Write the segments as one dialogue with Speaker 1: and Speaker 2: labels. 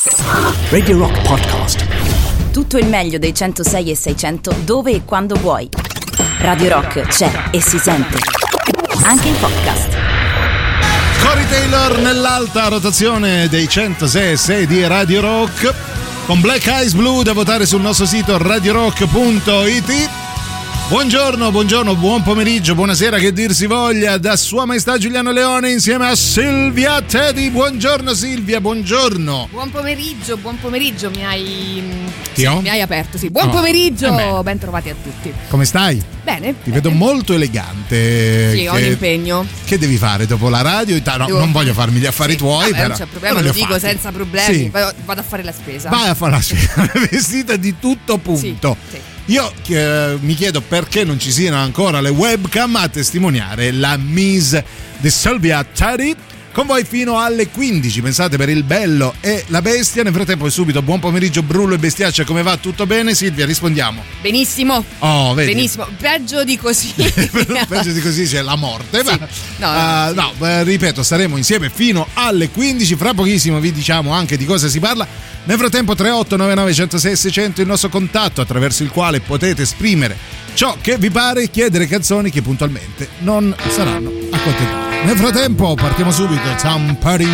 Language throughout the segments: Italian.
Speaker 1: Radio Rock Podcast.
Speaker 2: Tutto il meglio dei 106 e 600 dove e quando vuoi. Radio Rock c'è e si sente anche in podcast.
Speaker 3: Corey Taylor nell'alta rotazione dei 106 e 6 di Radio Rock con Black Eyes Blue, da votare sul nostro sito radiorock.it. Buongiorno, buon pomeriggio, buonasera, che dir si voglia, da Sua Maestà Giuliano Leone insieme a Silvia Teddy. Buongiorno Silvia, buongiorno.
Speaker 4: Buon pomeriggio, mi hai aperto, sì. Buon
Speaker 3: Oh,
Speaker 4: pomeriggio, ben trovati a tutti.
Speaker 3: Come stai?
Speaker 4: Bene.
Speaker 3: Ti vedo molto elegante.
Speaker 4: Sì, ho un impegno.
Speaker 3: Che devi fare dopo la radio? No, non voglio farmi gli affari tuoi,
Speaker 4: vabbè,
Speaker 3: però
Speaker 4: non c'è problema, lo dico senza problemi.
Speaker 3: Sì.
Speaker 4: Vado a fare la spesa.
Speaker 3: Vai a fare la spesa, vestita di tutto punto.
Speaker 4: Sì.
Speaker 3: Io mi chiedo perché non ci siano ancora le webcam a testimoniare la mise di Silvia Teddy. Con voi fino alle 15, pensate, per il bello e la bestia. Nel frattempo, subito, buon pomeriggio Brullo e Bestiaccia, come va? Tutto bene? Silvia, rispondiamo.
Speaker 4: Benissimo.
Speaker 3: Oh, vedi?
Speaker 4: Benissimo, peggio di così.
Speaker 3: Peggio di così c'è la morte.
Speaker 4: Sì.
Speaker 3: Ripeto, staremo insieme fino alle 15. Fra pochissimo vi diciamo anche di cosa si parla. Nel frattempo 3899 106 600 il nostro contatto, attraverso il quale potete esprimere ciò che vi pare e chiedere canzoni che puntualmente non saranno accontentate. Nel frattempo partiamo subito. Tampari.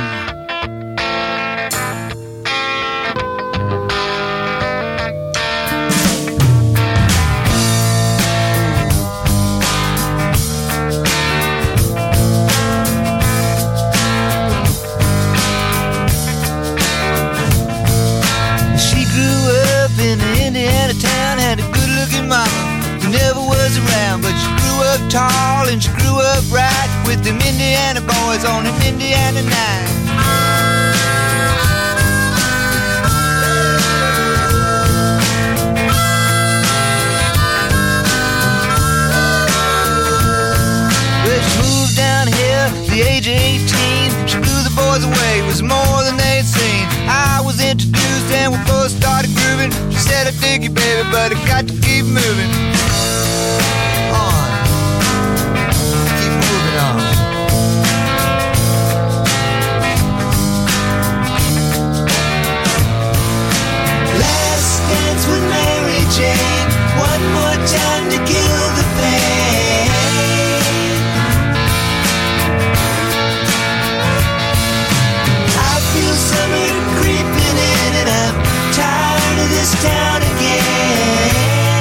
Speaker 5: Tall and she grew up right with them Indiana boys on an Indiana night. Well, she moved down here at the age of 18. She blew the boys away, it was more than they'd seen. I was introduced and we both started grooving. She said, I dig you, baby, but I got to keep moving. With Mary Jane, one more time to kill the pain. I feel summer creeping in and I'm tired of this town again.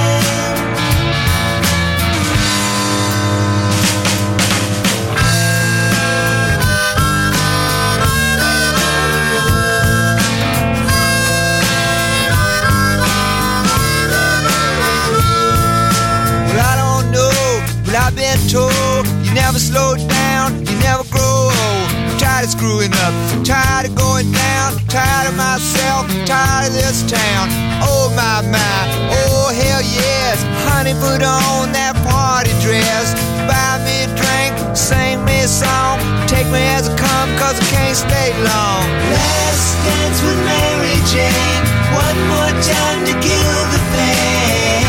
Speaker 5: I've been told you never slow down, you never grow old. I'm tired of screwing up, tired of going down, tired of myself, tired of this town. Oh my, oh hell yes. Honey, put on that party dress, buy me a drink, sing me a song, take me as I come, cause I can't stay long. Last dance with Mary Jane, one more time to kill the pain.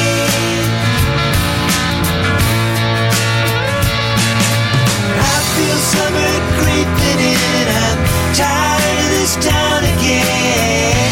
Speaker 5: Feel summer creeping in, I'm tired of this town again.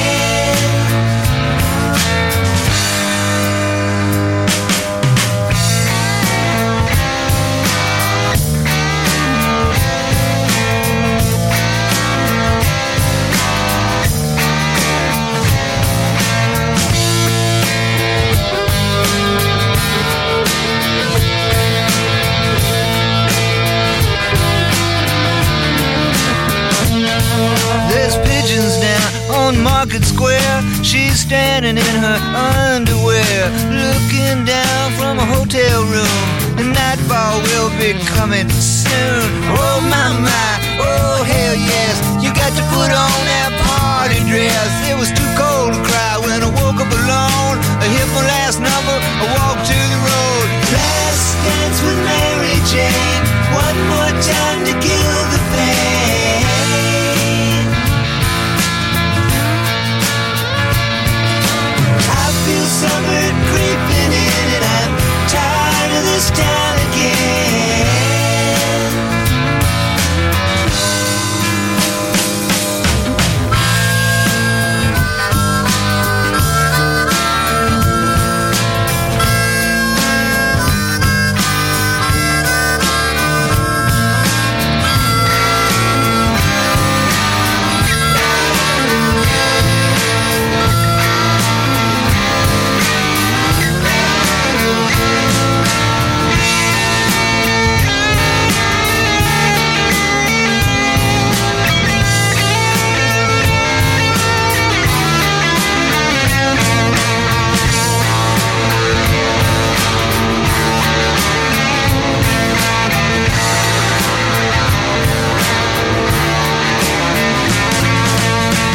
Speaker 5: On Market Square, she's standing in her underwear, looking down from a hotel room. And nightfall will be coming soon. Oh my, oh hell yes. You got to put on that party dress. It was too cold to cry when I woke up alone. I hit my last number, I walked to the road. Last dance with Mary Jane, one more time to kill the pain. Feel summer creeping in and I'm tired of this town again.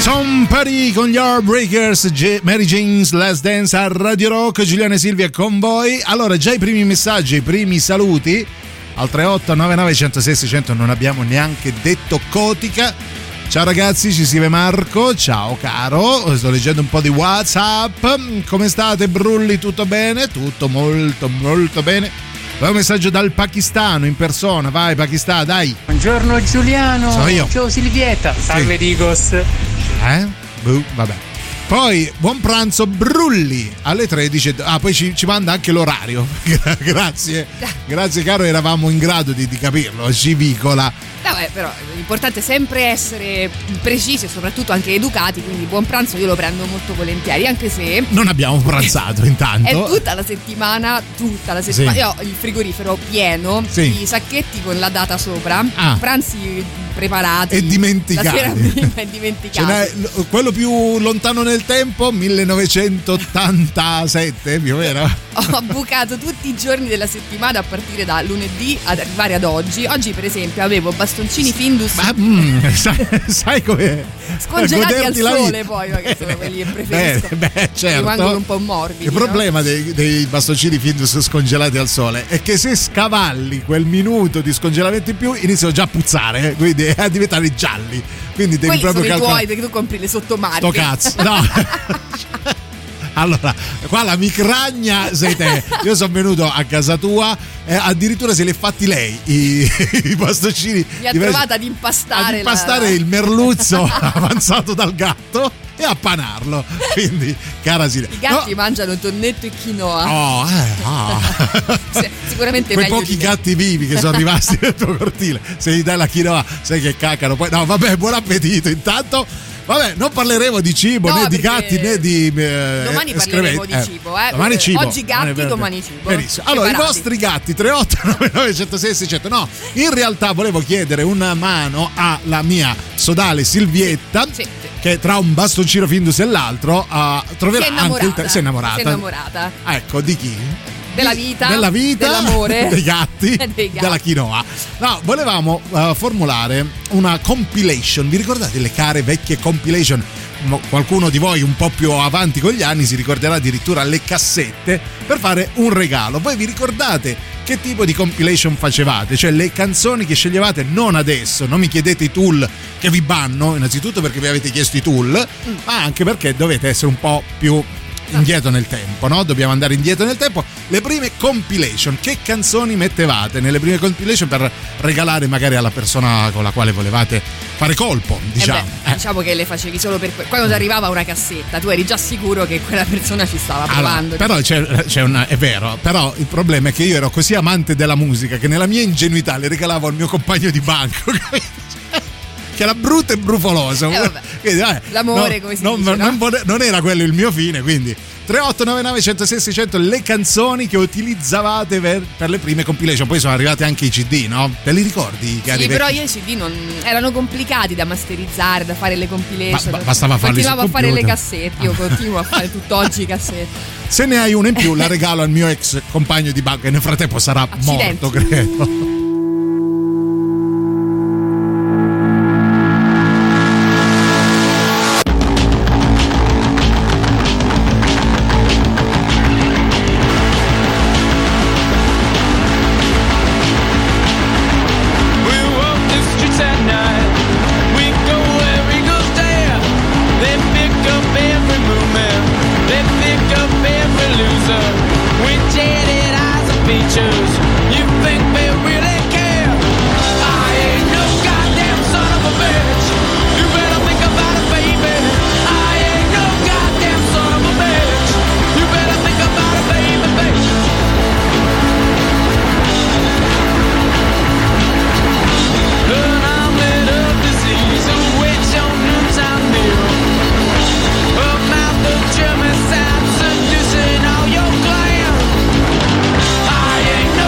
Speaker 3: Tom Petty con gli Heartbreakers, Mary Jane's Last Dance a Radio Rock. Giuliano e Silvia con voi. Allora, già i primi messaggi, i primi saluti al 3899 106 600. Non abbiamo neanche detto Cotica. Ciao ragazzi, ci scrive Marco. Ciao caro, sto leggendo un po' di WhatsApp. Come state Brulli? Tutto bene? Tutto molto molto bene. Poi un messaggio dal pakistano in persona. Vai Pakistan, dai.
Speaker 6: Buongiorno Giuliano.
Speaker 3: Sono io.
Speaker 6: Ciao Silvietta. Salve
Speaker 3: sì.
Speaker 6: Digos.
Speaker 3: Vabbè. Poi buon pranzo Brulli alle 13. Poi ci manda anche l'orario. Grazie caro, eravamo in grado di capirlo. Civicola.
Speaker 4: Però l'importante è sempre essere precisi e soprattutto anche educati, quindi buon pranzo io lo prendo molto volentieri, anche se
Speaker 3: non abbiamo pranzato intanto.
Speaker 4: È tutta la settimana. Sì. Io ho il frigorifero pieno di sacchetti con la data sopra, pranzi preparati
Speaker 3: e dimenticati.
Speaker 4: La sera prima è dimenticati.
Speaker 3: Quello più lontano nel tempo, 1987 più o meno.
Speaker 4: Ho bucato tutti i giorni della settimana a partire da lunedì ad arrivare ad oggi. Oggi per esempio avevo bastoncini Findus.
Speaker 3: Sai come
Speaker 4: scongelati al sole, poi che sono quelli che preferisco.
Speaker 3: Certo.
Speaker 4: Rimangono un po' morbidi.
Speaker 3: Il problema dei bastoncini Findus scongelati al sole è che se scavalli quel minuto di scongelamento in più iniziano già a puzzare, quindi a diventare gialli. Quindi devi
Speaker 4: quelli
Speaker 3: proprio
Speaker 4: sono
Speaker 3: calcolare.
Speaker 4: I tuoi, perché tu compri le sottomarche.
Speaker 3: Sto cazzo. No. Allora, qua la micragna sei te. Io sono venuto a casa tua e addirittura se li ha fatti lei i bastoncini.
Speaker 4: Mi ha trovato ad impastare
Speaker 3: il merluzzo avanzato dal gatto e a panarlo. Quindi, cara Silvia,
Speaker 4: i gatti mangiano tonnetto e quinoa. Sicuramente
Speaker 3: quei
Speaker 4: meglio
Speaker 3: pochi gatti vivi che sono rimasti nel tuo cortile, se gli dai la quinoa sai che cacano. Poi no, vabbè, buon appetito intanto. Vabbè, non parleremo di cibo, né di gatti, né di
Speaker 4: domani parleremo di cibo,
Speaker 3: Domani cibo.
Speaker 4: Oggi gatti, domani cibo.
Speaker 3: Benissimo. Allora,
Speaker 4: separati.
Speaker 3: i vostri gatti 3899 106 600. No, in realtà volevo chiedere una mano alla mia sodale Silvietta, che tra un bastoncino Findus e l'altro troverà anche il si è innamorata. Ecco, di chi?
Speaker 4: Della vita,
Speaker 3: dell'amore, dei gatti, della quinoa. No, volevamo formulare una compilation. Vi ricordate le care vecchie compilation? Qualcuno di voi un po' più avanti con gli anni si ricorderà addirittura le cassette per fare un regalo. Voi vi ricordate che tipo di compilation facevate? Cioè le canzoni che sceglievate, non adesso, non mi chiedete i tool che vi banno, innanzitutto perché vi avete chiesto i tool, ma anche perché dovete essere un po' più indietro nel tempo, no? Dobbiamo andare indietro nel tempo. Le prime compilation, che canzoni mettevate nelle prime compilation per regalare magari alla persona con la quale volevate fare colpo, diciamo.
Speaker 4: Diciamo che le facevi solo per quando ti arrivava una cassetta, tu eri già sicuro che quella persona ci stava provando.
Speaker 3: Però è vero, però il problema è che io ero così amante della musica che nella mia ingenuità le regalavo al mio compagno di banco che era brutto e brufoloso. Quindi,
Speaker 4: l'amore, come si dice,
Speaker 3: non era quello il mio fine, quindi 3899 106 600 le canzoni che utilizzavate per le prime compilation. Poi sono arrivati anche i CD, no? Te li ricordi?
Speaker 4: Sì, però io i CD non erano complicati da masterizzare, da fare le compilation.
Speaker 3: Bastava farli
Speaker 4: continuavo a fare le cassette. Io continuo a fare tutt'oggi cassette.
Speaker 3: Se ne hai una in più la regalo al mio ex compagno di banco, che nel frattempo sarà morto, credo.
Speaker 7: You think they really care? I ain't no goddamn son of a bitch. You better think about it, baby. I ain't no goddamn son of a bitch. You better think about it, baby, baby. An omelet of disease, a witch on noontime meal, a mouth of German sound seducing all your glam. I ain't no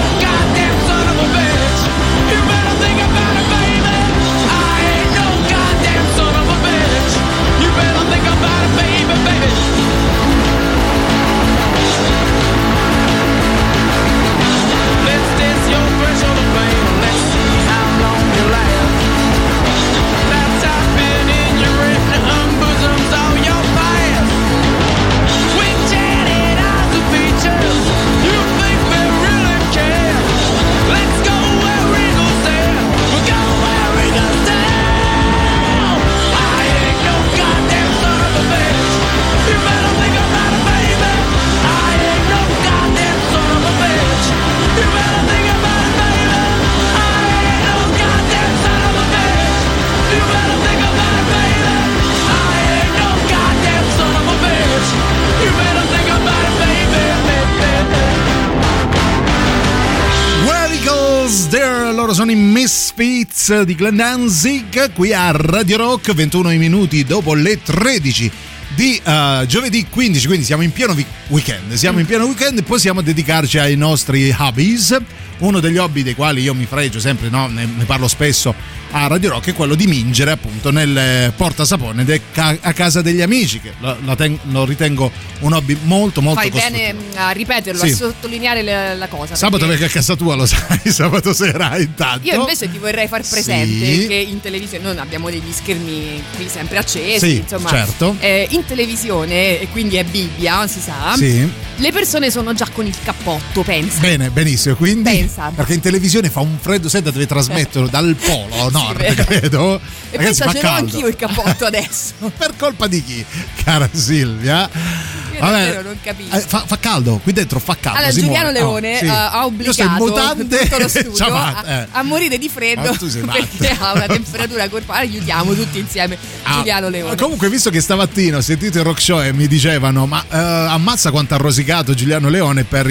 Speaker 3: Loro sono i Misfits di Glenn Danzig qui a Radio Rock, 21 minuti dopo le 13 di giovedì 15, quindi siamo in pieno weekend. E possiamo dedicarci ai nostri hobbies. Uno degli hobby dei quali io mi fregio sempre, no? Ne parlo spesso a Radio Rock, è quello di mingere appunto nel portasapone a casa degli amici, che lo ritengo un hobby molto molto
Speaker 4: Fai
Speaker 3: costruttivo.
Speaker 4: bene a ripeterlo,
Speaker 3: sì,
Speaker 4: a sottolineare la cosa.
Speaker 3: Sabato perché a casa tua lo sai, sabato sera intanto.
Speaker 4: Io invece ti vorrei far presente
Speaker 3: sì,
Speaker 4: che in televisione noi abbiamo degli schermi qui sempre accesi,
Speaker 3: sì,
Speaker 4: insomma,
Speaker 3: certo.
Speaker 4: In televisione, e quindi è Bibbia, si sa,
Speaker 3: sì,
Speaker 4: le persone sono già con il cappotto, pensa.
Speaker 3: Bene, benissimo, quindi
Speaker 4: Pensa.
Speaker 3: perché in televisione fa un freddo, senta, deve trasmetterlo dal polo nord,
Speaker 4: vero.
Speaker 3: credo.
Speaker 4: E
Speaker 3: Ragazzi,
Speaker 4: pensa,
Speaker 3: fa
Speaker 4: ce l'ho
Speaker 3: caldo.
Speaker 4: anch'io il cappotto adesso.
Speaker 3: Per colpa di chi, cara Silvia?
Speaker 4: Io davvero non capisco.
Speaker 3: Fa caldo, qui dentro fa caldo.
Speaker 4: Allora,
Speaker 3: Simone.
Speaker 4: Giuliano Leone
Speaker 3: sì.
Speaker 4: ha obbligato tutto lo studio a morire di freddo perché ha una temperatura corporale. Aiutiamo tutti insieme Giuliano Leone.
Speaker 3: Comunque, visto che stamattina ho sentito il rock show e mi dicevano ma ammazza quanto ha rosicato Giuliano Leone per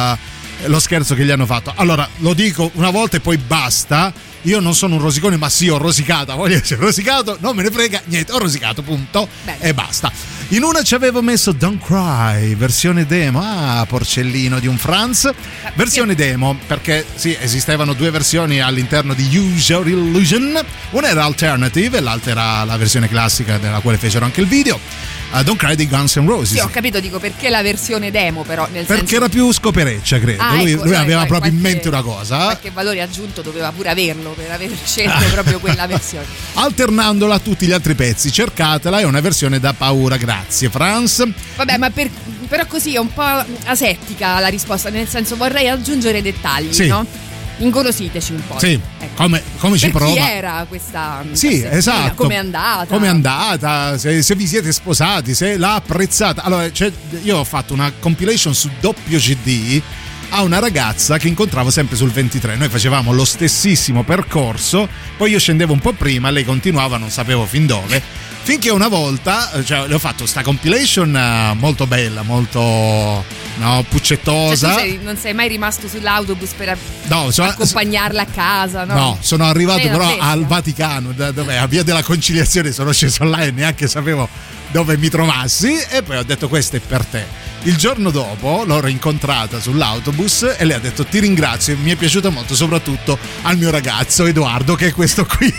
Speaker 3: lo scherzo che gli hanno fatto. Allora, lo dico una volta e poi basta. Io non sono un rosicone, ma sì, ho rosicato. Voglio essere rosicato, non me ne frega niente. Ho rosicato, punto. Bene. E basta. In una ci avevo messo Don't Cry, versione demo. Porcellino di un Franz. Versione demo, perché sì, esistevano due versioni all'interno di Use Your Illusion. Una era Alternative e l'altra era la versione classica, della quale fecero anche il video. Don't Cry di Guns N' Roses.
Speaker 4: Sì, ho capito, dico perché la versione demo, però nel
Speaker 3: perché
Speaker 4: senso...
Speaker 3: era più scopereccia, credo. Lui aveva proprio in mente una cosa.
Speaker 4: Qualche valore aggiunto doveva pure averlo per aver scelto proprio quella versione.
Speaker 3: Alternandola a tutti gli altri pezzi, cercatela, è una versione da paura, grazie Franz.
Speaker 4: Vabbè, ma però così è un po' asettica la risposta, nel senso vorrei aggiungere dettagli, sì, no? Ingolositeci un po'.
Speaker 3: Sì, ecco. come ci prova?
Speaker 4: Chi era questa?
Speaker 3: Sì, esatto.
Speaker 4: Come è andata?
Speaker 3: Come è andata? Se vi siete sposati, se l'ha apprezzata. Allora, io ho fatto una compilation su doppio CD a una ragazza che incontravo sempre sul 23. Noi facevamo lo stessissimo percorso, poi io scendevo un po' prima, lei continuava, non sapevo fin dove. Finché una volta, le ho fatto sta compilation molto bella, molto puccettosa.
Speaker 4: Cioè, tu non sei mai rimasto sull'autobus per accompagnarla a casa, no?
Speaker 3: No, sono arrivato però al Vaticano, dove a Via della Conciliazione sono sceso là e neanche sapevo dove mi trovassi, e poi ho detto questo è per te. Il giorno dopo l'ho rincontrata sull'autobus e lei ha detto ti ringrazio, mi è piaciuto molto, soprattutto al mio ragazzo Edoardo, che è questo qui.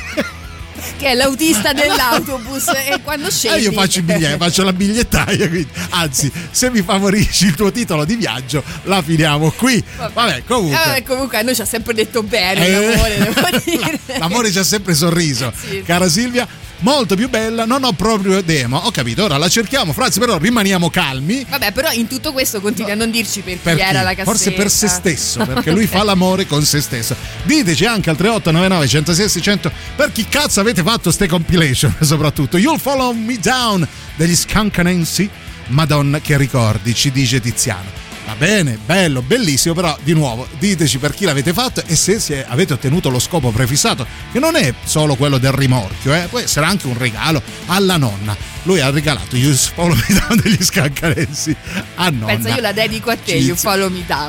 Speaker 4: Che è l'autista dell'autobus, e quando scendi
Speaker 3: io faccio il biglietto, faccio la bigliettaia, quindi, anzi, se mi favorisci il tuo titolo di viaggio la finiamo qui. Vabbè,
Speaker 4: comunque a noi ci ha sempre detto bene l'amore, devo dire.
Speaker 3: L'amore ci ha sempre sorriso, sì. Cara Silvia. Molto più bella, non ho proprio demo. Ho capito, ora la cerchiamo, Franz, però rimaniamo calmi.
Speaker 4: Vabbè, però in tutto questo continui a non dirci per chi era la cassetta.
Speaker 3: Forse per se stesso, perché lui fa l'amore con se stesso. Diteci anche al 3899 106 600 per chi cazzo avete fatto ste compilation, soprattutto You'll Follow Me Down degli Skankanensi. Madonna che ricordi, ci dice Tiziano. Va bene, bello, bellissimo, però di nuovo diteci per chi l'avete fatto e se avete ottenuto lo scopo prefissato, che non è solo quello del rimorchio, può essere anche un regalo alla nonna. Lui ha regalato You Follow Me Down degli Scancarensi a nonna.
Speaker 4: Pensa, io la dedico a te, You Follow Me Down.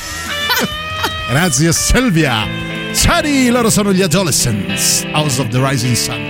Speaker 3: Grazie Silvia. Sari, loro sono gli Adolescents, House of the Rising Sun.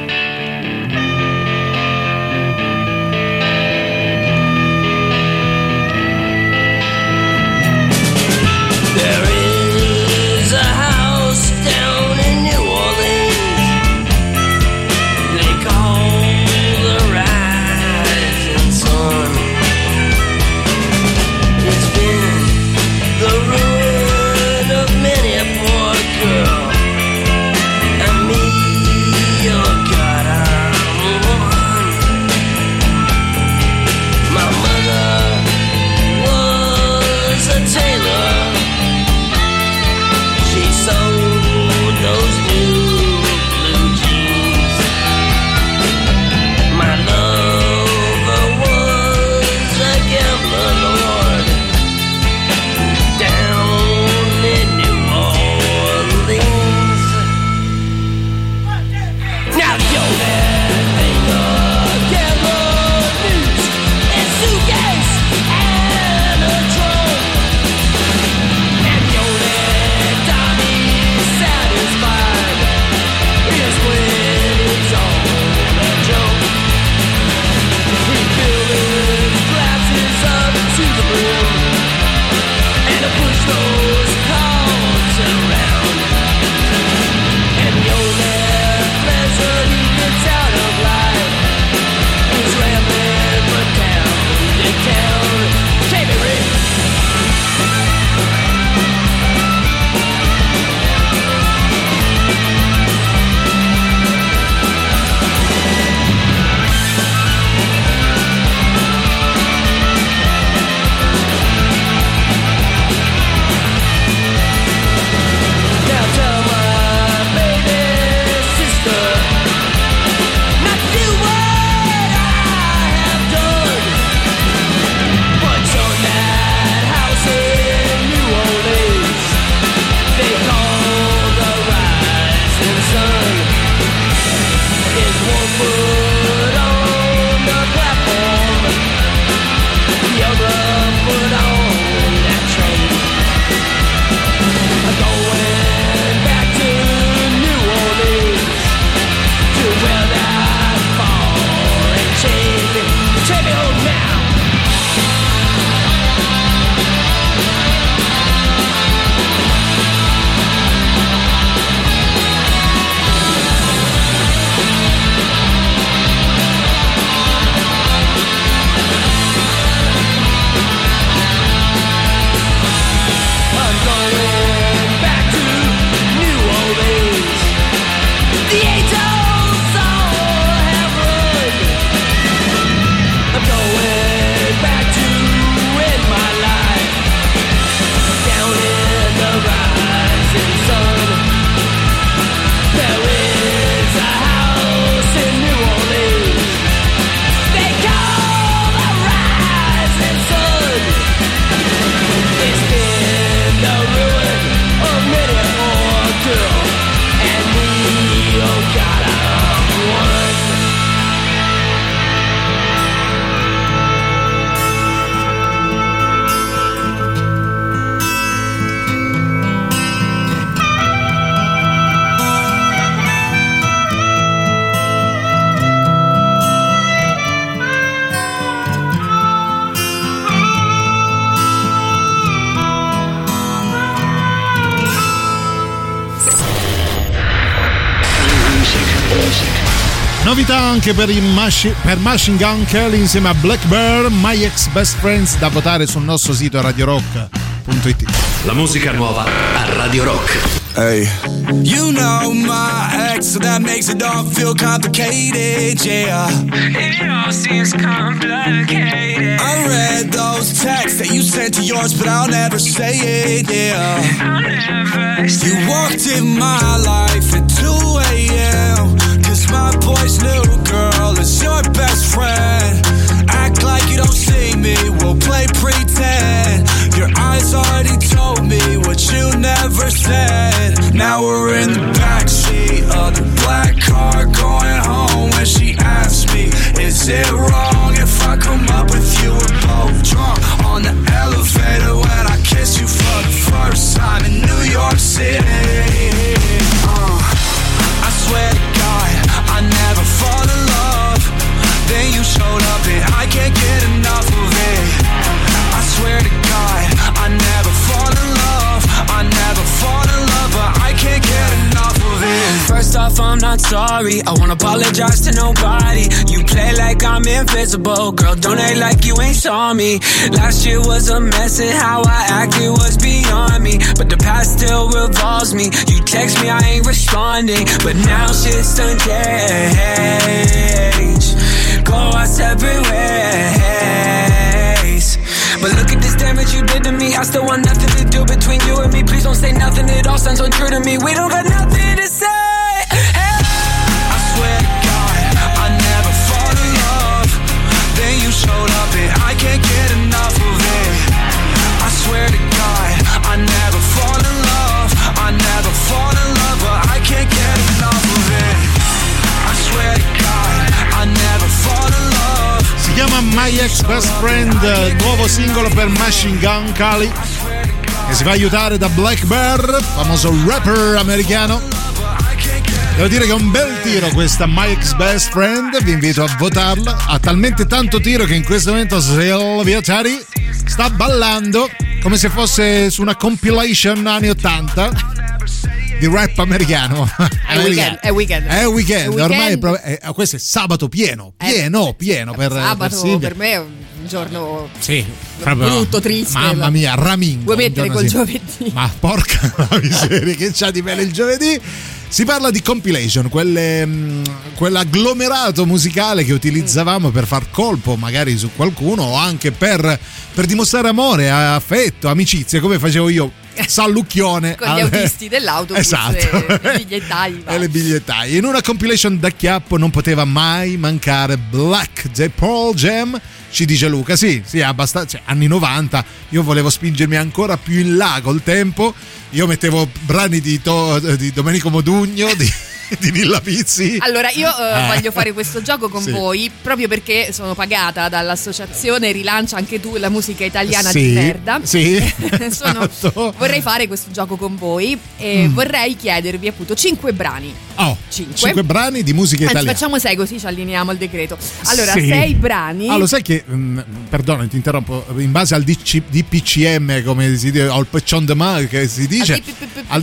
Speaker 8: Girl and me, your girl.
Speaker 3: Novità anche per Machine Gun Kelly insieme a Black Bear, My Ex Best Friends, da votare sul nostro sito radiorock.it.
Speaker 1: La musica nuova a Radio Rock.
Speaker 8: Hey, you know my ex, so that makes it all feel complicated, yeah. It all seems complicated. I read those texts that you sent to yours, but I'll never say it, yeah. I'll never say it. You walked in my life at 2 a.m. Cause my boy's new girl is your best friend. Act like you don't see me, we'll play pretend. Your eyes already told me what you never said. Now we're in the backseat of the black car going home. When she asks me, is it wrong if I come up with you? We're both drunk on the elevator when I kiss you for the first time in New York City. I swear to God, I never fall in love. Then you showed up and I can't get enough of it. I swear to God, I never fall in love. I never fall in love, but I can't get enough of it. First off, I'm not sorry, I won't apologize to nobody. You play like I'm invisible, girl, don't act like you ain't saw me. Last year was a mess and how I acted was beyond me. But the past still revolves me. You text me, I ain't responding. But now shit's done changed. Go our separate ways. But look at this damage you did to me. I still want nothing to do between you and me. Please don't say nothing, it all sounds untrue to me. We don't got nothing to say. Hey. I swear to God, I never fall in love. Then you showed up and I can't get enough of it. I swear to God, I never fall in love. I never fall in love, but I can't get enough of it. I swear to God, I never fall in love.
Speaker 3: Si chiama My Ex Best Friend, nuovo singolo per Machine Gun Kelly, che si fa aiutare da Black Bear, famoso rapper americano. Devo dire che è un bel tiro questa My Ex Best Friend, vi invito a votarla. Ha talmente tanto tiro che in questo momento Silvia Tari sta ballando come se fosse su una compilation anni 80 di rap americano.
Speaker 4: È weekend.
Speaker 3: Ormai questo è sabato pieno per
Speaker 4: sabato per me è un giorno
Speaker 3: proprio
Speaker 4: brutto, triste.
Speaker 3: Mamma mia, ramingo.
Speaker 4: Vuoi mettere col giovedì?
Speaker 3: Ma porca la miseria, che c'ha di bello il giovedì. Si parla di compilation, quell'agglomerato musicale che utilizzavamo per far colpo magari su qualcuno o anche per dimostrare amore, affetto, amicizia, come facevo io. Sallucchione
Speaker 4: con gli autisti dell'autobus,
Speaker 3: esatto.
Speaker 4: E i bigliettagli
Speaker 3: e le bigliettaie. In una compilation da chiappo non poteva mai mancare Black the Pearl Jam, ci dice Luca. Sì, abbastanza, anni 90. Io volevo spingermi ancora più in là col tempo. Io mettevo brani di Domenico Modugno, di Nilla Pizzi.
Speaker 4: Allora io voglio fare questo gioco con voi proprio perché sono pagata dall'associazione Rilancia anche tu la musica italiana di merda. Vorrei fare questo gioco con voi e vorrei chiedervi appunto 5 brani.
Speaker 3: 5 brani di musica italiana.
Speaker 4: Facciamo 6 così ci allineiamo al decreto. Allora 6 brani.
Speaker 3: Allora sai che perdona ti interrompo, in base al DPCM come si dice, al Peccion de Mar che si dice, al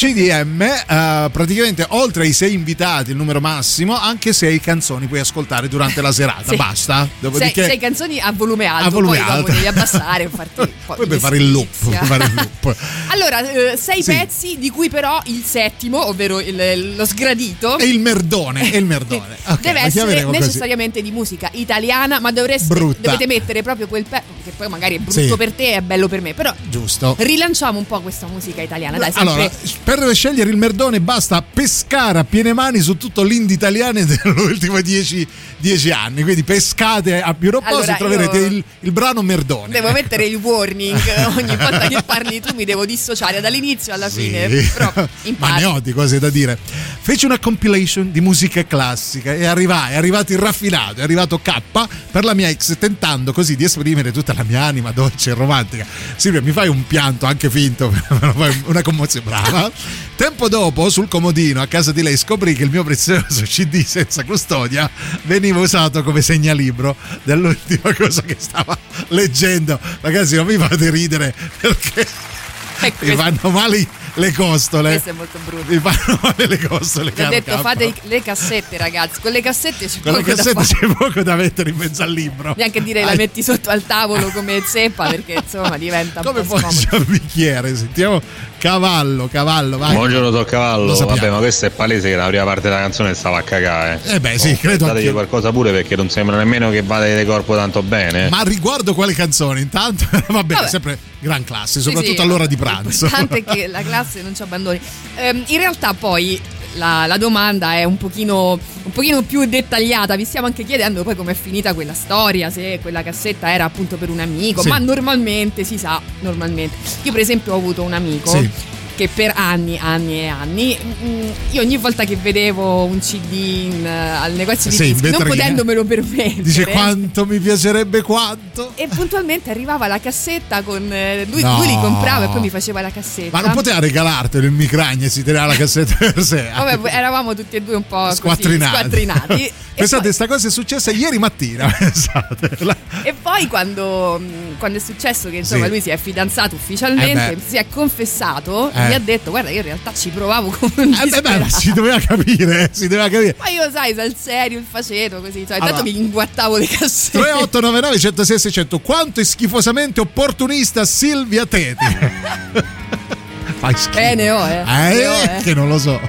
Speaker 3: DPCM praticamente oltre ai 6 invitati, il numero massimo, anche 6 canzoni puoi ascoltare durante la serata. Basta. Dopodiché
Speaker 4: 6 canzoni a volume alto, poi dopo devi abbassare e farti
Speaker 3: poi per fare il loop.
Speaker 4: Allora 6 pezzi di cui però il settimo, ovvero lo sgradito,
Speaker 3: è il merdone. Okay,
Speaker 4: deve essere necessariamente di musica italiana, ma dovete mettere proprio quel pezzo che poi magari è brutto per te e è bello per me, però
Speaker 3: giusto.
Speaker 4: Rilanciamo un po' questa musica italiana. Dai,
Speaker 3: allora, per scegliere il merdone basta pescare a piene mani su tutto l'indie italiano degli ultimi 10 anni, quindi pescate a più proposito e troverete il brano merdone.
Speaker 4: Devo mettere il warning ogni volta che parli tu, mi devo dissociare dall'inizio alla fine, però impari.
Speaker 3: Ma ne ho di cose da dire. Feci una compilation di musica classica e è arrivato il raffinato, è arrivato K per la mia ex, tentando così di esprimere tutta la mia anima dolce e romantica. Silvia, mi fai un pianto anche finto, una commozione, brava. Tempo dopo, sul comodino a casa di lei, scoprì che il mio prezioso CD senza custodia veniva usato come segnalibro dell'ultima cosa che stava leggendo. Ragazzi, non mi fate ridere perché mi fanno male le costole.
Speaker 4: Questo è molto brutto.
Speaker 3: Mi fanno male le costole.
Speaker 4: Vi ho detto fate le cassette, ragazzi. Con le cassette
Speaker 3: c'è poco da mettere in mezzo al libro.
Speaker 4: Neanche dire la metti sotto al tavolo come zeppa, perché insomma diventa un
Speaker 3: come
Speaker 4: po' scomodo.
Speaker 3: Come il bicchiere. Sentiamo Cavallo, vai.
Speaker 9: Buongiorno do Cavallo. Vabbè, ma questo è palese che la prima parte della canzone stava a cagare.
Speaker 3: Sì, credo
Speaker 9: dategli qualcosa pure, perché non sembra nemmeno che vada di corpo tanto bene.
Speaker 3: Ma riguardo quale canzone? Intanto vabbè. Sempre gran classe, soprattutto all'ora di pranzo.
Speaker 4: L'importante è che la classe non ci abbandoni. In realtà poi la domanda è un pochino più dettagliata. Vi stiamo anche chiedendo poi com'è finita quella storia, se quella cassetta era appunto per un amico, ma normalmente si sa, io per esempio ho avuto un amico che per anni e anni io ogni volta che vedevo un CD al negozio di dischi, non potendomelo permettere,
Speaker 3: dice quanto mi piacerebbe, quanto,
Speaker 4: e puntualmente arrivava la cassetta con lui li comprava e poi mi faceva la cassetta.
Speaker 3: Ma non poteva regalartelo il Micragna, si teneva la cassetta per sé.
Speaker 4: Vabbè, eravamo tutti e due un po'
Speaker 3: squattrinati. Pensate, sta cosa è successa ieri mattina.
Speaker 4: E poi quando è successo che insomma lui si è fidanzato ufficialmente, si è confessato, mi ha detto guarda, io in realtà ci provavo come un disperato.
Speaker 3: Si doveva capire.
Speaker 4: Ma io sai, il serio, il faceto, così, intanto mi linguattavo le cassette.
Speaker 3: 3899 106 600. Quanto è schifosamente opportunista Silvia Teti. Fai schifo.
Speaker 4: Ne ho,
Speaker 3: che non lo so.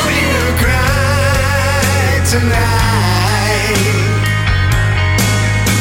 Speaker 8: Tonight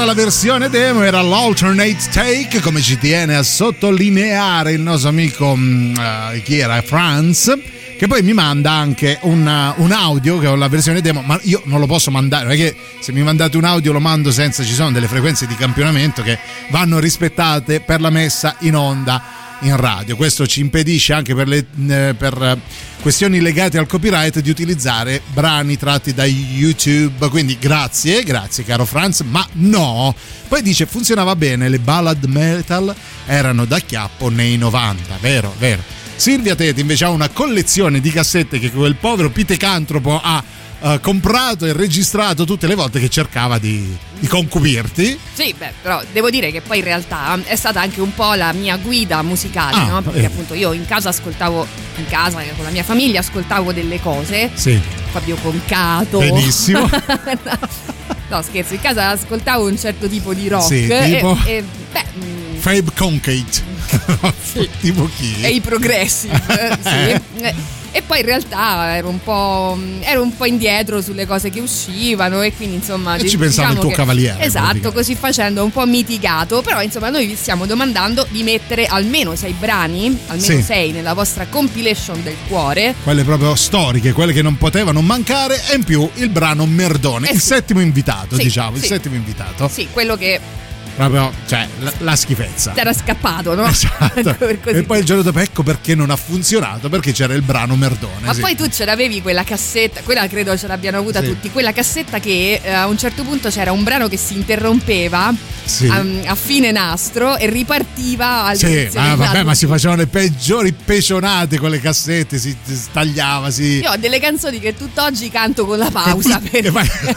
Speaker 3: la versione demo era l'Alternate Take, come ci tiene a sottolineare il nostro amico chi era? Franz, che poi mi manda anche un audio che ho la versione demo, ma io non lo posso mandare perché se mi mandate un audio lo mando senza, ci sono delle frequenze di campionamento che vanno rispettate per la messa in onda in radio. Questo ci impedisce anche per questioni legate al copyright di utilizzare brani tratti da YouTube, quindi grazie caro Franz, ma no. Poi dice funzionava bene, le ballad metal erano da chiappo nei 90, vero. Silvia Teti invece ha una collezione di cassette che quel povero Pitecantropo ha comprato e registrato tutte le volte che cercava di concupirti.
Speaker 4: Sì, però devo dire che poi in realtà è stata anche un po' la mia guida musicale, no? Perché appunto io in casa con la mia famiglia ascoltavo delle cose.
Speaker 3: Sì.
Speaker 4: Fabio Concato.
Speaker 3: Benissimo.
Speaker 4: No, scherzo, in casa ascoltavo un certo tipo di rock.
Speaker 3: Sì, tipo Fabe
Speaker 4: Concate.
Speaker 3: Sì. Tipo chi?
Speaker 4: E i Progressive. Sì. E poi in realtà ero un po' indietro sulle cose che uscivano e quindi insomma
Speaker 3: e ci pensava il tuo cavaliere.
Speaker 4: Esatto, così facendo un po' mitigato. Però insomma noi vi stiamo domandando di mettere almeno 6 brani, almeno 6 nella vostra compilation del cuore,
Speaker 3: quelle proprio storiche, quelle che non potevano mancare, e in più il brano Merdone, il settimo invitato, il settimo invitato.
Speaker 4: Sì, quello che
Speaker 3: proprio, cioè, la schifezza.
Speaker 4: T'era scappato, no?
Speaker 3: Esatto. E poi il giorno dopo, ecco perché non ha funzionato, perché c'era il brano Merdone.
Speaker 4: Ma poi tu ce l'avevi quella cassetta, quella credo ce l'abbiano avuta tutti, quella cassetta che a un certo punto c'era un brano che si interrompeva a fine nastro e ripartiva all'inizio.
Speaker 3: Ma si facevano le peggiori pecionate con le cassette, si tagliava,
Speaker 4: Io ho delle canzoni che tutt'oggi canto con la pausa perché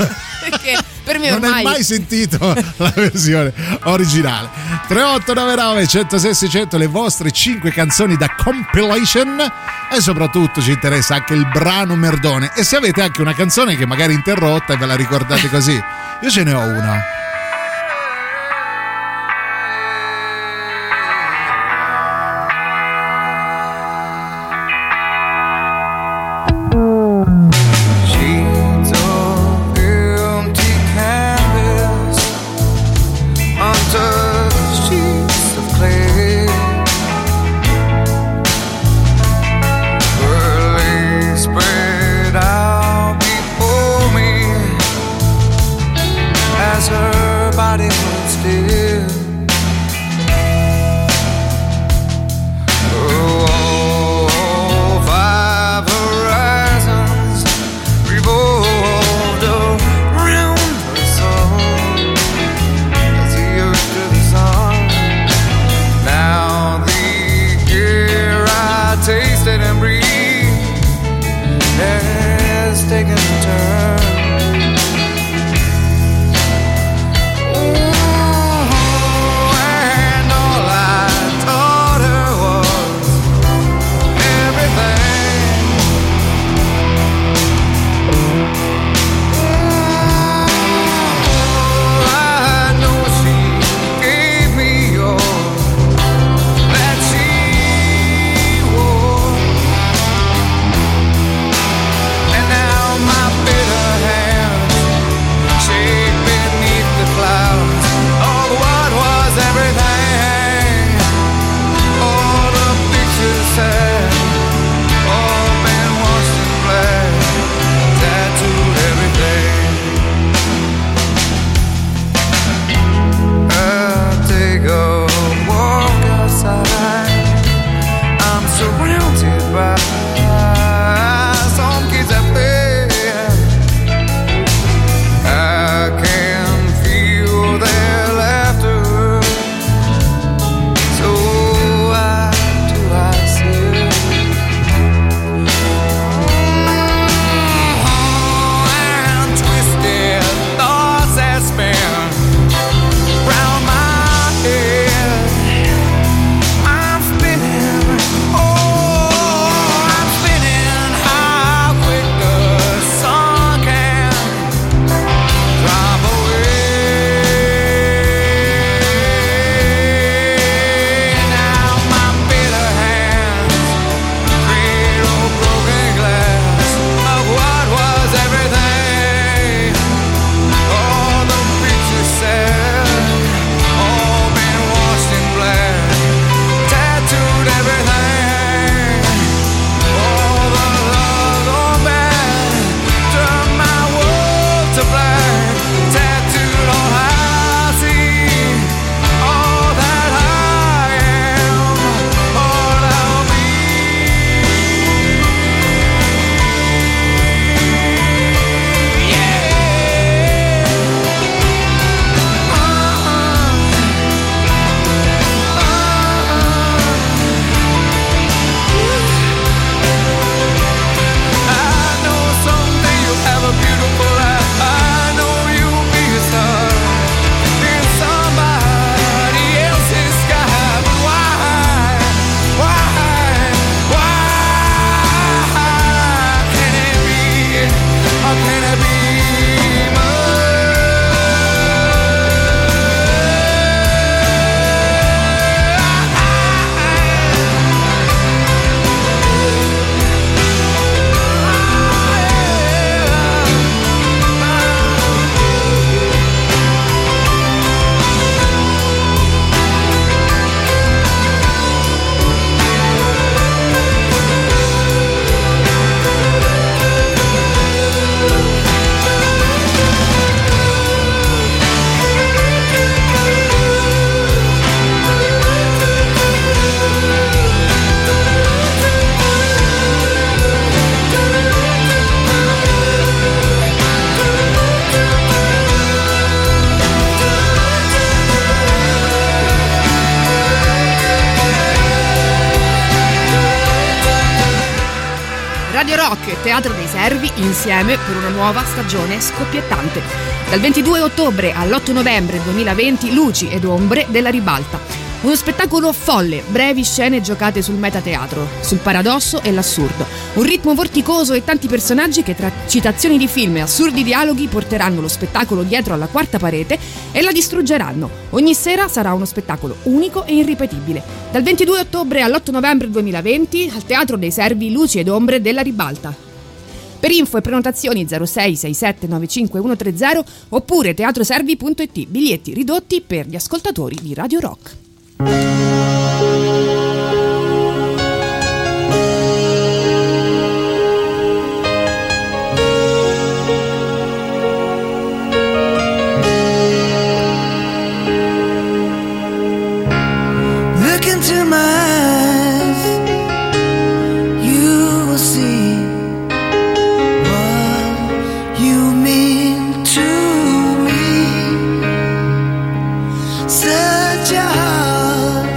Speaker 4: per me
Speaker 3: non hai mai sentito la versione originale. 3899 106 600, le vostre 5 canzoni da compilation, e soprattutto ci interessa anche il brano Merdone. E se avete anche una canzone che magari è interrotta e ve la ricordate così, io ce ne ho una.
Speaker 8: My bitter
Speaker 4: Radio Rock e Teatro dei Servi insieme per una nuova stagione scoppiettante. Dal 22 ottobre all'8 novembre 2020 Luci ed ombre della ribalta. Uno spettacolo folle, brevi scene giocate sul metateatro, sul paradosso e l'assurdo. Un ritmo vorticoso e tanti personaggi che tra citazioni di film e assurdi dialoghi porteranno lo spettacolo dietro alla quarta parete e la distruggeranno. Ogni sera sarà uno spettacolo unico e irripetibile. Dal 22 ottobre all'8 novembre 2020 al Teatro dei Servi Luci ed ombre della ribalta. Per info e prenotazioni 06 67 95 130 oppure teatroservi.it. Biglietti ridotti per gli ascoltatori di Radio Rock.
Speaker 5: Look into my eyes, you will see what you mean to me. Such a heart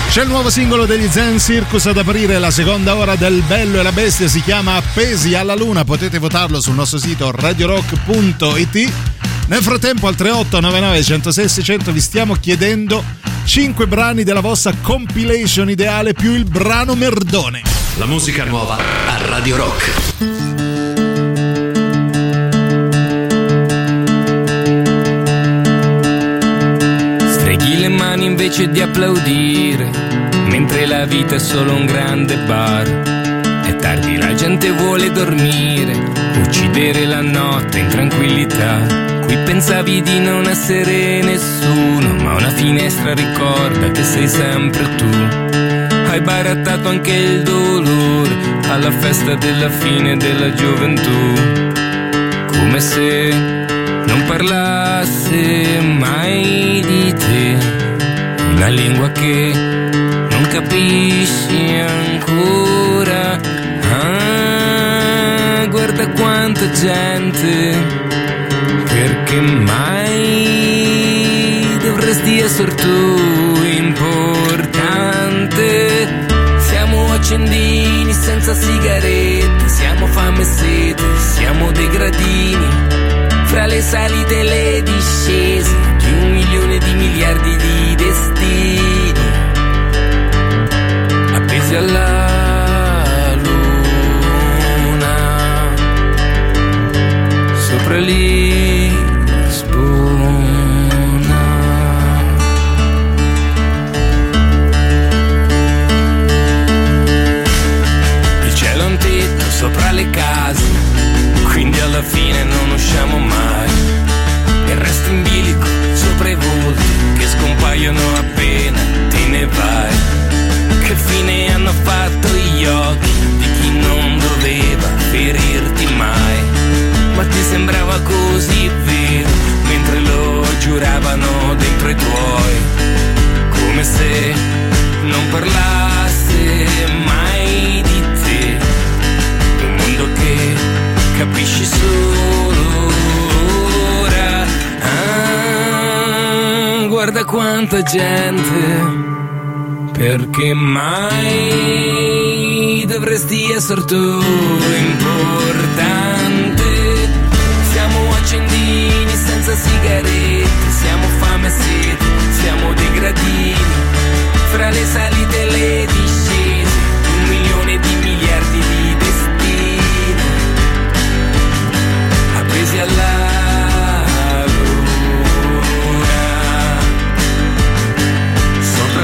Speaker 3: C'è il nuovo singolo degli Zen Circus ad aprire la seconda ora del Bello e la Bestia, si chiama Appesi alla Luna, potete votarlo sul nostro sito radiorock.it. Nel frattempo al 3899 106 600 vi stiamo chiedendo 5 brani della vostra compilation ideale più il brano merdone.
Speaker 1: La musica nuova a Radio Rock.
Speaker 10: Invece di applaudire, mentre la vita è solo un grande bar. È tardi, la gente vuole dormire, uccidere la notte in tranquillità. Qui pensavi di non essere nessuno, ma una finestra ricorda che sei sempre tu. Hai barattato anche il dolore alla festa della fine della gioventù, come se non parlasse mai di te, una lingua che non capisci ancora. Ah, guarda quanta gente, perché mai dovresti essere tu importante? Siamo accendini senza sigarette, siamo fame e sete, siamo dei gradini fra le salite e le discese di 1 milione di miliardi di destini, appesi alla luna, sopra Lisbona. Il cielo è un tetto sopra le case, quindi alla fine non usciamo mai. Il resto in bilico sopra i volti che scompaiono appena te ne vai. Che fine hanno fatto gli occhi di chi non doveva ferirti mai? Ma ti sembrava così vero mentre lo giuravano dentro i tuoi, come se non parlasse mai di te. Un mondo che capisci solo ora. Ah, guarda quanta gente, perché mai dovresti essere tu importante? Siamo accendini senza sigarette, siamo fame e sete, siamo dei gradini fra le salite e le discese, 1 milione di miliardi di destini, appesi alla luna, sopra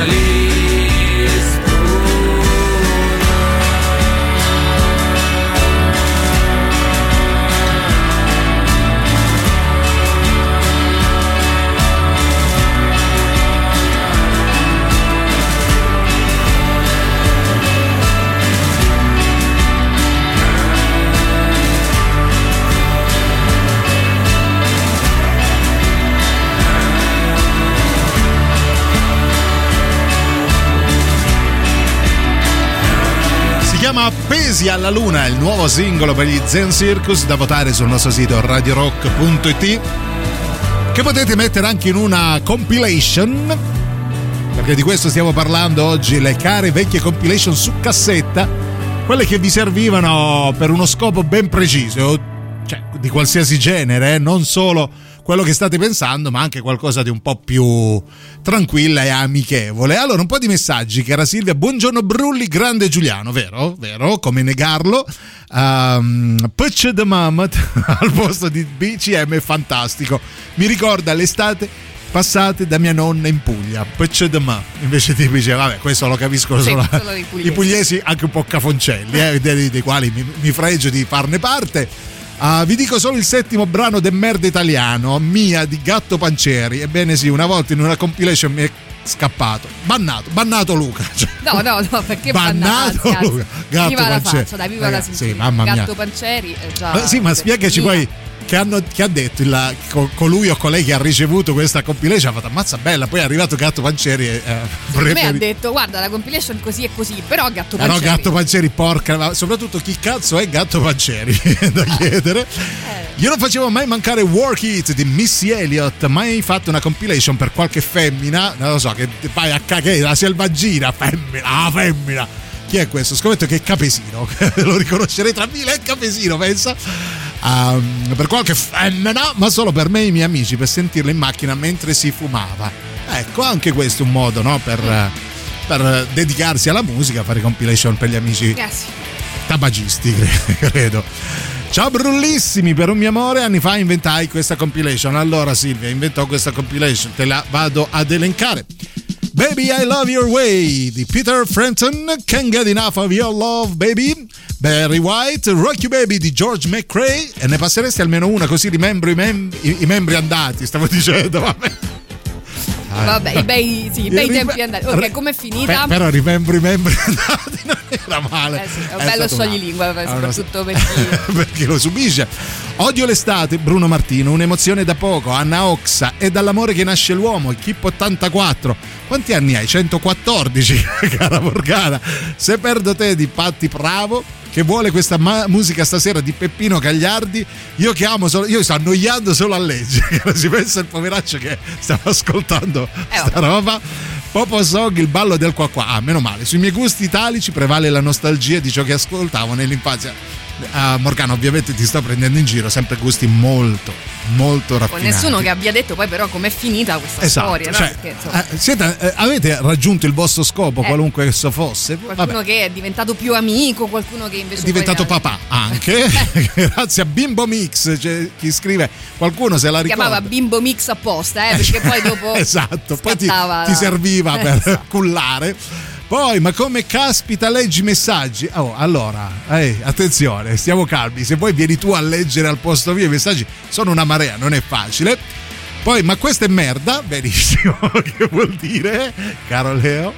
Speaker 3: Appesi alla Luna, il nuovo singolo per gli Zen Circus, da votare sul nostro sito radiorock.it, che potete mettere anche in una compilation, perché di questo stiamo parlando oggi, le care vecchie compilation su cassetta, quelle che vi servivano per uno scopo ben preciso, cioè di qualsiasi genere, non solo quello che state pensando, ma anche qualcosa di un po' più tranquilla e amichevole. Allora, un po' di messaggi, cara Silvia. Buongiorno Brulli, grande Giuliano, vero? Vero, come negarlo? Puccio de Mamat al posto di BCM è fantastico. Mi ricorda l'estate passate da mia nonna in Puglia. Puccio de Ma, invece ti dice, vabbè, questo lo capiscono solo i pugliesi, anche un po' cafoncelli, dei quali mi fregio di farne parte. Vi dico solo il 7° brano del merda italiano, Mia di Gatto Pancieri. Ebbene sì, una volta in una compilation mi è scappato. Bannato Luca.
Speaker 4: No, perché
Speaker 3: bannato Luca?
Speaker 4: Gatto viva Pancieri. La faccia, dai, viva la Sicilia.
Speaker 3: Sì, mamma mia.
Speaker 4: Gatto Pancieri è già.
Speaker 3: Sì, ma spiegaci poi che ha detto colui o colei che ha ricevuto questa compilation, ha fatto ammazza bella, poi è arrivato Gatto Pancieri e
Speaker 4: me ha detto guarda la compilation così e così, però Gatto Pancieri,
Speaker 3: Gatto Pancieri, porca, ma soprattutto chi cazzo è Gatto Pancieri da chiedere. Io non facevo mai mancare Work It di Missy Elliott, mai fatto una compilation per qualche femmina, non lo so, che vai a cagare la selvaggina, femmina. Chi è questo? Scommetto che è Capesino, lo riconoscerei tra mille, è Capesino, pensa. Per qualche femmina, ma solo per me e i miei amici, per sentirlo in macchina mentre si fumava. Ecco, anche questo è un modo, no? Per dedicarsi alla musica, fare compilation per gli amici tabagisti, credo. Ciao brullissimi, per un mio amore anni fa inventai questa compilation. Allora Silvia inventò questa compilation, te la vado ad elencare. Baby I Love Your Way di Peter Frampton, Can't Get Enough of Your Love Baby, Barry White, Rock You Baby di George McRae, e ne passeresti almeno una così rimembro i membri andati, stavo dicendo,
Speaker 4: vabbè, i bei tempi andati. Ok, com'è finita?
Speaker 3: Però rimembro i membri andati, non era male.
Speaker 4: Sì, è un bello scioglilingua, soprattutto per
Speaker 3: chi lo subisce. Odio l'estate, Bruno Martino, un'emozione da poco, Anna Oxa, è dall'amore che nasce l'uomo, il Chip 84. Quanti anni hai? 114, cara Morgana. Se perdo te di Patti Bravo, che vuole questa musica stasera di Peppino Gagliardi, io sto annoiando solo a leggere. Si pensa il poveraccio che stava ascoltando sta roba. Popo Sog, il ballo del qua qua. Meno male, sui miei gusti italici prevale la nostalgia di ciò che ascoltavo nell'infanzia. Morgana, ovviamente ti sto prendendo in giro, sempre gusti molto raffinati.
Speaker 4: Con nessuno che abbia detto poi però com'è finita questa storia, no?
Speaker 3: Cioè,
Speaker 4: perché,
Speaker 3: avete raggiunto il vostro scopo, qualunque esso fosse?
Speaker 4: Qualcuno che è diventato più amico, qualcuno che invece
Speaker 3: è diventato papà anche. Grazie a Bimbo Mix, cioè, chi scrive, qualcuno se la ricorda,
Speaker 4: chiamava Bimbo Mix apposta, perché poi dopo
Speaker 3: esatto, poi ti serviva per cullare. Poi, ma come caspita leggi i messaggi? Allora, attenzione, stiamo calmi. Se poi vieni tu a leggere al posto mio i messaggi, sono una marea, non è facile. Poi, ma questa è merda? Benissimo, che vuol dire, caro Leo?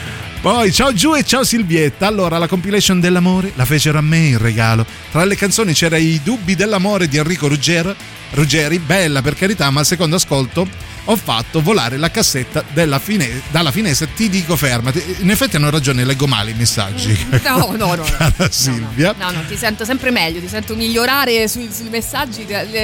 Speaker 3: Poi, ciao Giù e ciao Silvietta. Allora, la compilation dell'amore la fecero a me in regalo. Tra le canzoni c'era I dubbi dell'amore di Enrico Ruggeri, bella per carità, ma al secondo ascolto ho fatto volare la cassetta dalla finestra, ti dico fermati. In effetti hanno ragione, leggo male i messaggi.
Speaker 4: No.
Speaker 3: Cara Silvia.
Speaker 4: No, ti sento sempre meglio, ti sento migliorare sui messaggi,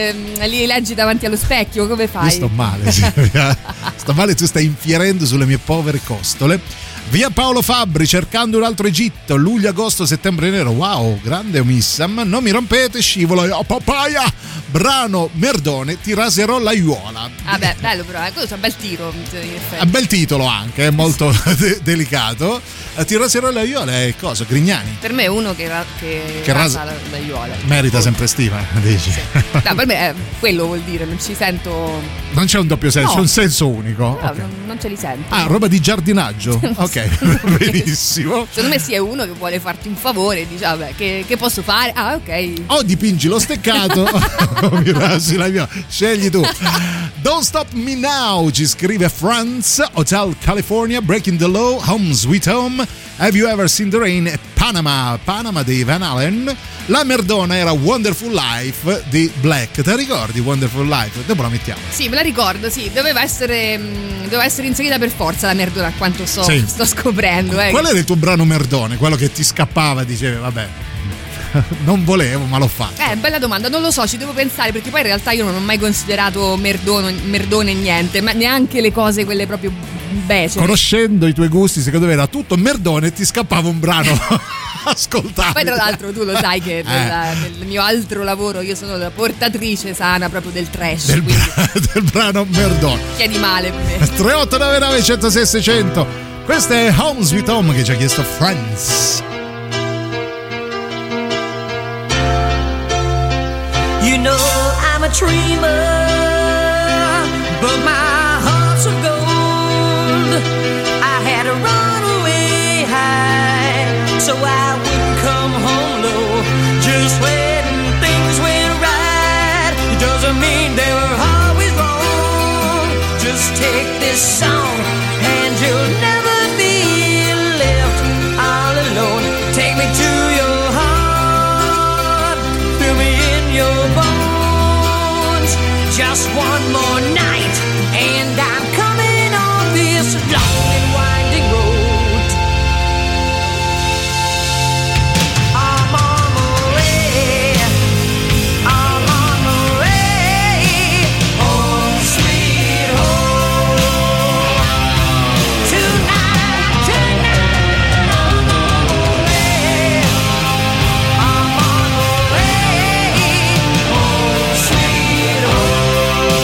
Speaker 4: li leggi davanti allo specchio, come fai?
Speaker 3: Io sto male, Silvia. Sto male, tu stai infierendo sulle mie povere costole. Via Paolo Fabbri, cercando un altro Egitto, luglio, agosto, settembre, nero. Wow, grande Omissam. Non mi rompete, scivolo, papaya. Brano Merdone, ti raserò l'aiuola.
Speaker 4: Beh, bello però, questo è un bel tiro.
Speaker 3: Un bel titolo anche, è molto delicato. Ti raserò l'aiuola è cosa? Grignani?
Speaker 4: Per me è uno che rasa l'aiuola.
Speaker 3: Merita sempre stima, dici?
Speaker 4: Sì. No, per me quello vuol dire, non ci sento.
Speaker 3: Non c'è un doppio senso,
Speaker 4: no.
Speaker 3: C'è un senso unico.
Speaker 4: No,
Speaker 3: okay.
Speaker 4: non ce li sento.
Speaker 3: Roba di giardinaggio. Ok, benissimo.
Speaker 4: Secondo me sì, è uno che vuole farti un favore e dice vabbè, che posso fare? Ok.
Speaker 3: O dipingi lo steccato o mi rasi la mia. Scegli tu. Don't Stop Me Now, ci scrive Franz, Hotel California, Breaking the Law, Home Sweet Home, Have You Ever Seen the Rain e Panama di Van Halen. La merdona era Wonderful Life di Black. Te ricordi Wonderful Life? Dopo la mettiamo.
Speaker 4: Sì, me la ricordo, sì, doveva essere inserita per forza la merdona, a quanto sto scoprendo.
Speaker 3: Qual era il tuo brano merdone? Quello che ti scappava, dicevi vabbè, non volevo ma l'ho fatto.
Speaker 4: Bella domanda, non lo so, ci devo pensare, perché poi in realtà io non ho mai considerato merdone niente, ma neanche le cose quelle proprio becere.
Speaker 3: Conoscendo i tuoi gusti, secondo me era tutto merdone e ti scappava un brano ascoltato.
Speaker 4: Poi tra l'altro tu lo sai che nel mio altro lavoro io sono la portatrice sana proprio del trash,
Speaker 3: del brano merdone.
Speaker 4: Chiedi male per me.
Speaker 3: 3899 106 600. Questo è Home Sweet Home che ci ha chiesto Friends.
Speaker 11: You know I'm a dreamer, but my heart's of gold. I had to run away high, so I wouldn't come home low. Just when things went right, it doesn't mean they were always wrong. Just take this song and you'll never be left all alone. Take me to your heart, feel me in your bones. just one more night, and I'm coming on this long and winding road. I'm on my way, I'm on my way, home sweet home. Tonight, I'm on my way, I'm on my way, home sweet home.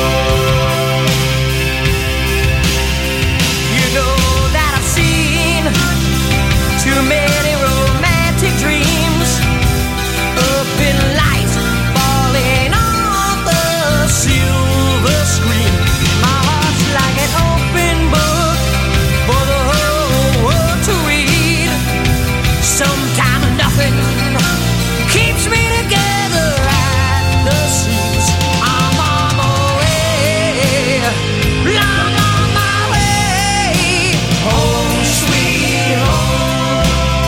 Speaker 11: You know that I've seen too many romantic dreams up in lights falling off the silver screen. My heart's like an open book for the whole world to read. Sometimes nothing keeps me together at the seams. I'm on my way, I'm on my way, home sweet home.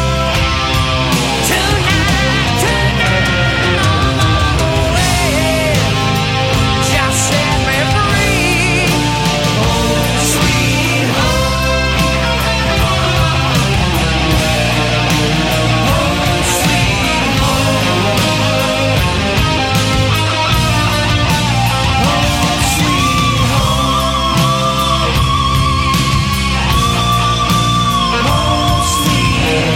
Speaker 11: Tonight, I'm on my way, just set me free, home sweet home, home sweet home, home sweet home, home sweet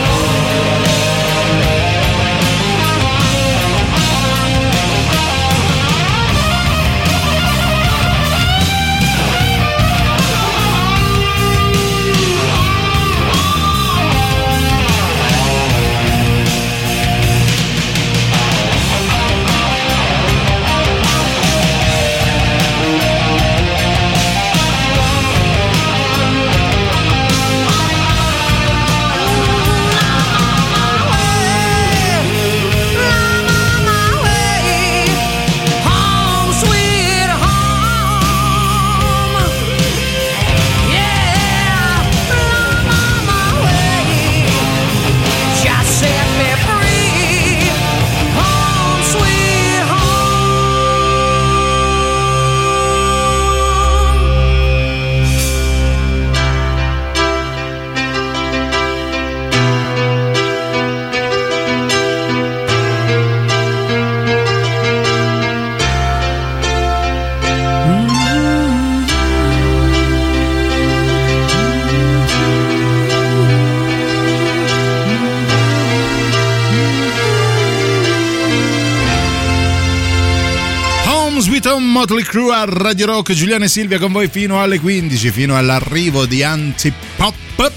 Speaker 3: Motley Crue a Radio Rock. Giuliano e Silvia con voi fino alle 15, fino all'arrivo di Antipop.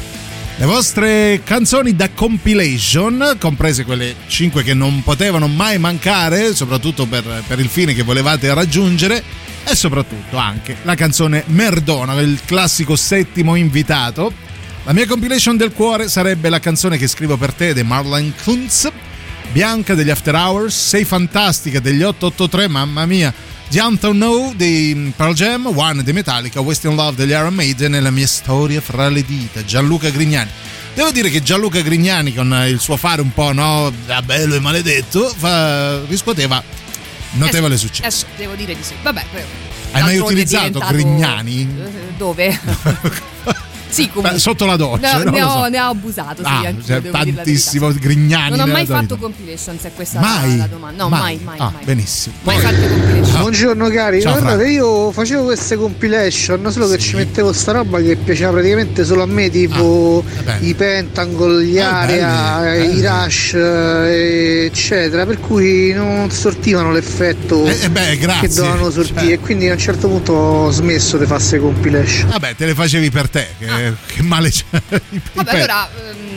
Speaker 3: Le vostre canzoni da compilation, comprese quelle 5 che non potevano mai mancare, soprattutto per il fine che volevate raggiungere, e soprattutto anche la canzone Merdona, il classico settimo invitato. La mia compilation del cuore sarebbe la canzone che scrivo per te di Marlene Kuntz, Bianca degli After Hours, Sei fantastica degli 883, mamma mia, Don't Know di Pearl Jam, One di Metallica, Wasting Love degli Iron Maiden e La mia storia fra le dita, Gianluca Grignani. Devo dire che Gianluca Grignani, con il suo fare un po', no, da bello e maledetto, riscuoteva notevole successo.
Speaker 4: Devo dire di sì. Vabbè,
Speaker 3: hai mai utilizzato Grignani?
Speaker 4: Dove? Sì, comunque.
Speaker 3: Sotto la doccia.
Speaker 4: Ne ho abusato, sì, anch'io,
Speaker 3: tantissimo Grignani.
Speaker 4: Non ho mai fatto compilation, se questa è la domanda. No, mai.
Speaker 3: Benissimo.
Speaker 4: Mai fatto compilation.
Speaker 12: Buongiorno cari,
Speaker 3: ciao,
Speaker 12: guardate, io facevo queste compilation, solo che ci mettevo sta roba che piaceva praticamente solo a me, tipo i Pentacle, gli Area, i Rush, eccetera, per cui non sortivano l'effetto che dovevano sortire, e quindi a un certo punto ho smesso di fare queste compilation.
Speaker 3: Vabbè, te le facevi per te, che male c'è.
Speaker 4: Vabbè, allora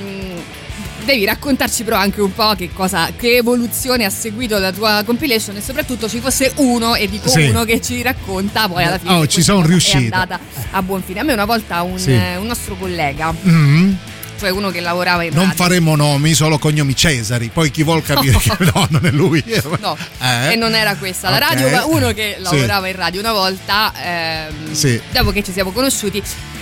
Speaker 4: devi raccontarci però anche un po' che evoluzione ha seguito la tua compilation, e soprattutto ci fosse uno, e dico uno, che ci racconta poi alla fine
Speaker 3: ci sono riuscito,
Speaker 4: è andata a buon fine. A me una volta un nostro collega, cioè uno che lavorava in radio.
Speaker 3: Non faremo nomi, solo cognomi Cesari, poi chi vuol capire che non è lui.
Speaker 4: No, e non era questa la radio, ma uno che lavorava in radio una volta, dopo che ci siamo conosciuti,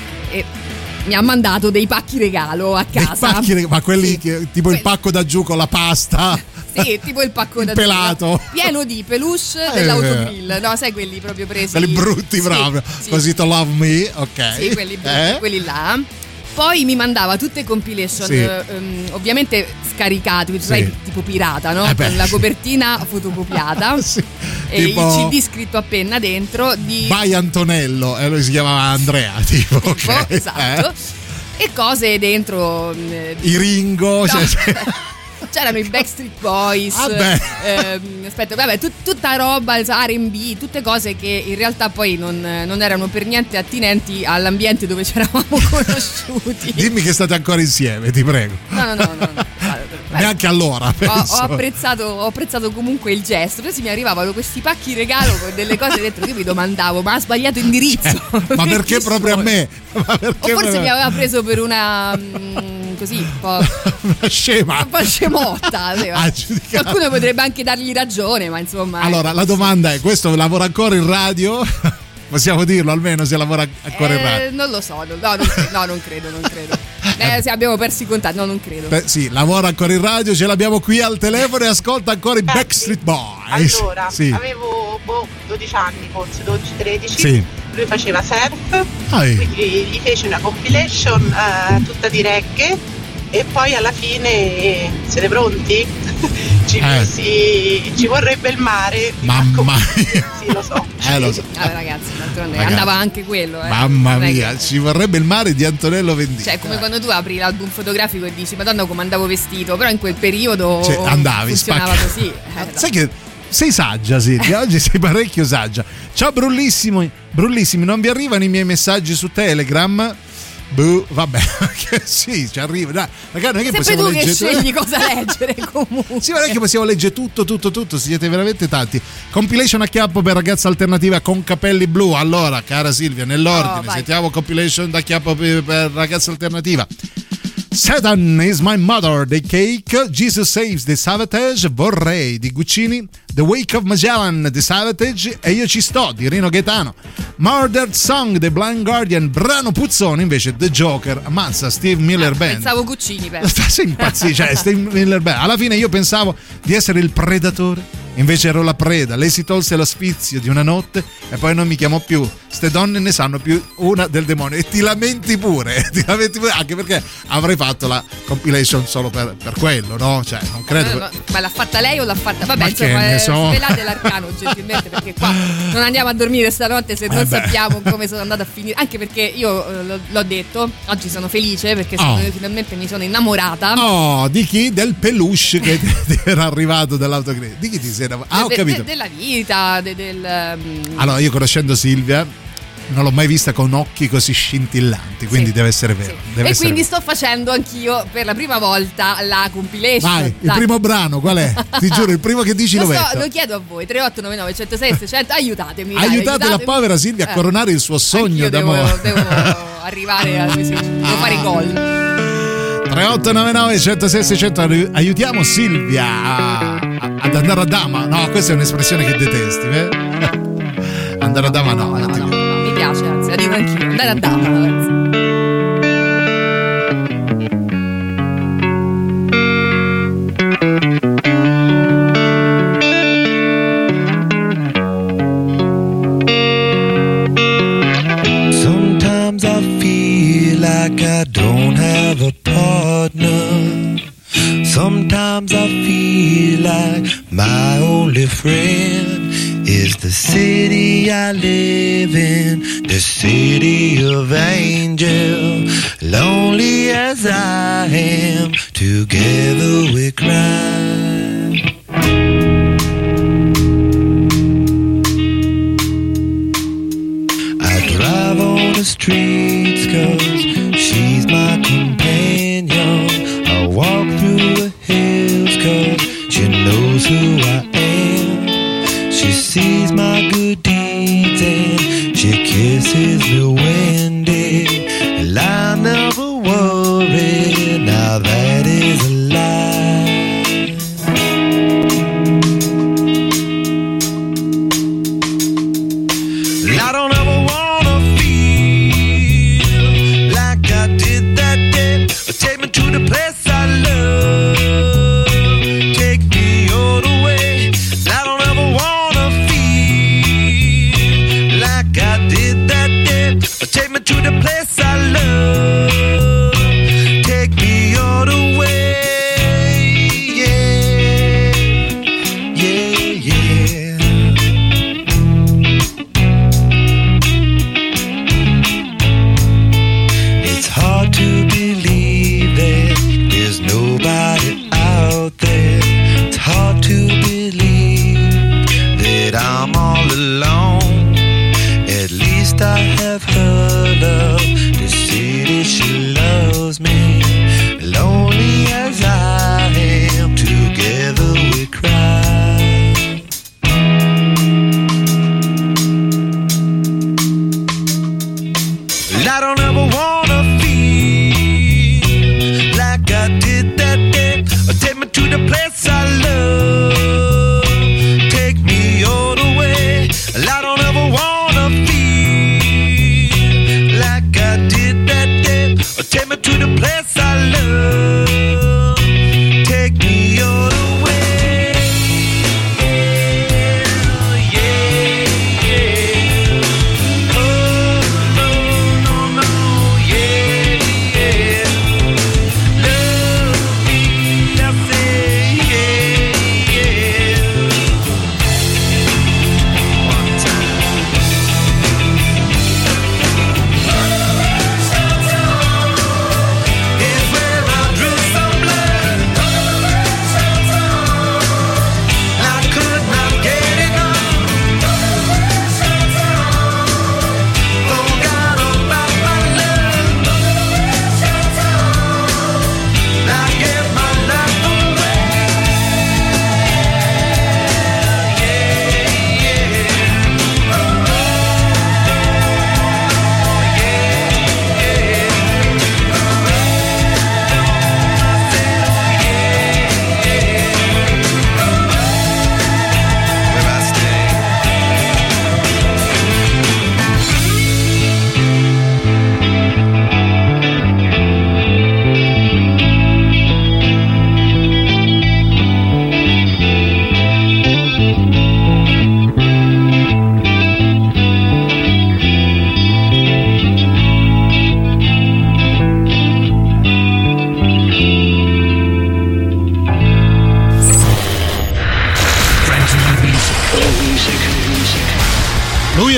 Speaker 4: mi ha mandato dei pacchi regalo a casa.
Speaker 3: Ma quelli che, tipo il pacco da giù con la pasta.
Speaker 4: Sì, tipo il pacco da
Speaker 3: pelato,
Speaker 4: pieno di peluche dell'autogrill, no, sai quelli proprio presi,
Speaker 3: quelli brutti, proprio,
Speaker 4: sì.
Speaker 3: Così to love me, ok.
Speaker 4: Sì, quelli brutti, quelli là. Poi mi mandava tutte compilation, ovviamente scaricate, sai, tipo pirata, no? Con la copertina fotocopiata e
Speaker 3: tipo
Speaker 4: il CD scritto a penna dentro di
Speaker 3: By Antonello, lui si chiamava Andrea, tipo okay.
Speaker 4: Esatto. E cose dentro
Speaker 3: i Ringo,
Speaker 4: no. C'erano i Backstreet Boys, tutta roba, R&B, tutte cose che in realtà poi non erano per niente attinenti all'ambiente dove ci eravamo conosciuti.
Speaker 3: Dimmi che state ancora insieme, ti prego.
Speaker 4: No.
Speaker 3: Neanche allora.
Speaker 4: Ho apprezzato comunque il gesto. Poi mi arrivavano questi pacchi regalo con delle cose dentro che io mi domandavo, ma ha sbagliato indirizzo?
Speaker 3: Ma perché proprio a me?
Speaker 4: O forse mi aveva preso per una così un po'
Speaker 3: una scema,
Speaker 4: un po' scemotta. Qualcuno potrebbe anche dargli ragione, ma insomma.
Speaker 3: Allora la domanda è: questo lavora ancora in radio? Possiamo dirlo almeno se lavora ancora in radio?
Speaker 4: Non lo so, non credo. Se abbiamo perso i contatti, non credo.
Speaker 3: Sì, lavora ancora in radio, ce l'abbiamo qui al telefono e ascolta ancora i Backstreet Boys.
Speaker 13: Allora, avevo 12 anni, forse 12-13. Sì. Lui faceva surf, quindi gli fece una compilation tutta di reggae e poi alla fine, siete pronti? Ci vorrebbe il mare.
Speaker 3: Mamma mia.
Speaker 13: Sì, lo so.
Speaker 3: Lo so.
Speaker 4: Ragazzi, andava anche quello.
Speaker 3: Mamma mia, ci vorrebbe il mare di Antonello Venditti.
Speaker 4: Cioè, come quando tu apri l'album fotografico e dici Madonna come andavo vestito, però in quel periodo
Speaker 3: andavi,
Speaker 4: funzionava così.
Speaker 3: Sai che sei saggia, Silvia, oggi sei parecchio saggia. Ciao brullissimi, non vi arrivano i miei messaggi su Telegram? Vabbè, sì, ci arriva. Dai, ragazzi, non è che
Speaker 4: sempre
Speaker 3: possiamo
Speaker 4: tu
Speaker 3: leggere.
Speaker 4: Che scegli cosa leggere comunque.
Speaker 3: Sì, ma non è che possiamo leggere tutto, siete veramente tanti. Compilation a chiappo per ragazza alternativa con capelli blu. Allora, cara Silvia, nell'ordine, sentiamo compilation da chiappo per ragazza alternativa. Satan is my mother, The Cake, Jesus Saves the Savatage, Vorrei di Guccini, The Wake of Magellan, The Savatage e Io ci sto di Rino Gaetano, Murdered Song, The Blind Guardian, brano puzzone invece The Joker, ammazza Steve Miller Band.
Speaker 4: Pensavo Guccini,
Speaker 3: sei impazzito, cioè Steve Miller Band. Alla fine io pensavo di essere il predatore, invece ero la preda. Lei si tolse lo sfizio di una notte e poi non mi chiamò più. Ste donne ne sanno più una del demonio. E ti lamenti pure, anche perché avrei fatto la compilation solo per quello, no? Cioè, non credo.
Speaker 4: No, ma l'ha fatta lei o l'ha fatta? Vabbè, insomma, svelate l'arcano gentilmente, perché qua non andiamo a dormire stanotte se non sappiamo come sono andata a finire. Anche perché io l'ho detto, oggi sono felice perché finalmente mi sono innamorata.
Speaker 3: Di chi? Del peluche che ti era arrivato dall'autogrill. Di chi ti sei ho capito.
Speaker 4: Della vita,
Speaker 3: Allora, io conoscendo Silvia non l'ho mai vista con occhi così scintillanti, quindi deve essere vero.
Speaker 4: Quindi sto facendo anch'io per la prima volta la compilation.
Speaker 3: Vai, il primo brano qual è? Ti giuro, il primo che dici lo metto.
Speaker 4: Lo chiedo a voi, 3899 106 600, aiutatemi.
Speaker 3: Aiutate la povera Silvia a coronare il suo sogno d'amore.
Speaker 4: Devo arrivare a devo fare gol.
Speaker 3: 3899 106 600, aiutiamo Silvia ad andare a dama. No, questa è un'espressione che detesti, andare a dama no.
Speaker 4: Mi piace, anzi, la dico anch'io, andare a dama, ragazzi.
Speaker 8: Sometimes I feel like I don't have a partner. Sometimes I feel like my only friend is the city I live in, the city of angel. Lonely as I am, together we cry. I drive on the streets 'cause she's my companion. I walk through the hills 'cause she knows who I am. She sees my good deeds and she kisses me when and I never worry. Now that is a lie. I don't ever wanna feel like I did that day. Take me to the place I love. Take me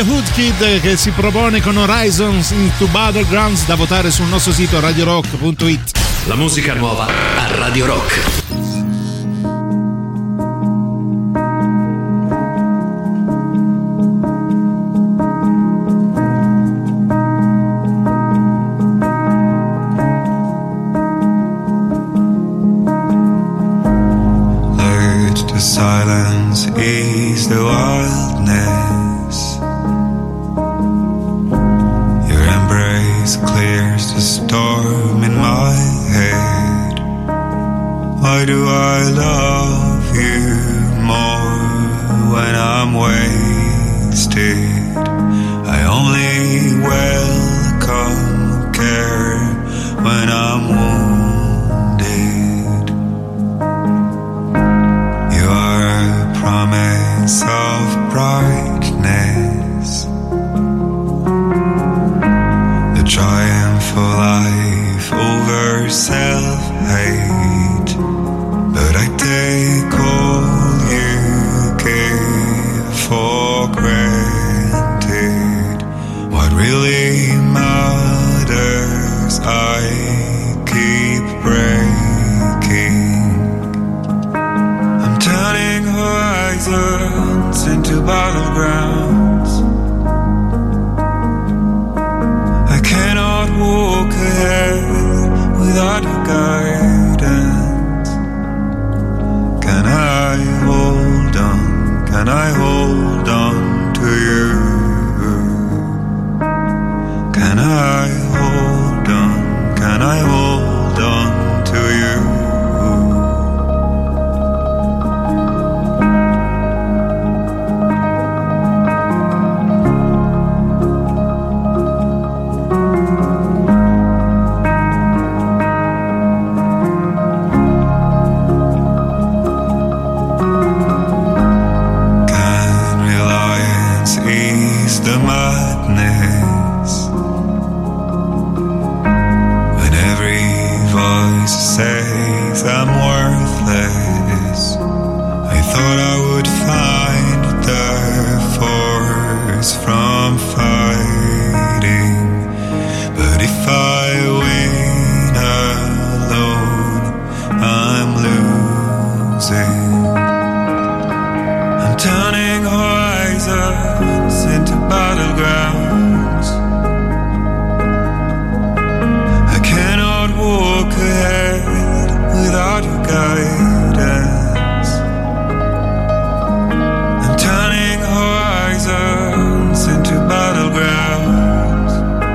Speaker 3: Woodkid che si propone con Horizons into Battlegrounds, da votare sul nostro sito radiorock.it.
Speaker 1: La musica nuova a Radio Rock.
Speaker 14: Silence ease the wildness. Your embrace clears the storm in my head. Why do I love you more when I'm wasted? I only welcome care when I'm wounded. Promise of brightness, the triumph of life over self-hate. But I take all you give for granted. What really matters, I keep breaking. Turning horizons into battlegrounds. I cannot walk ahead without your guidance. Can I hold on? Can I hold on to you? Can I hold on? Can I hold on to you? Says I'm worthless. I thought I would find the force from fighting, but if I win alone, I'm losing. I'm turning horizons into battlegrounds. I cannot walk ahead without your guidance. I'm turning horizons into battlegrounds.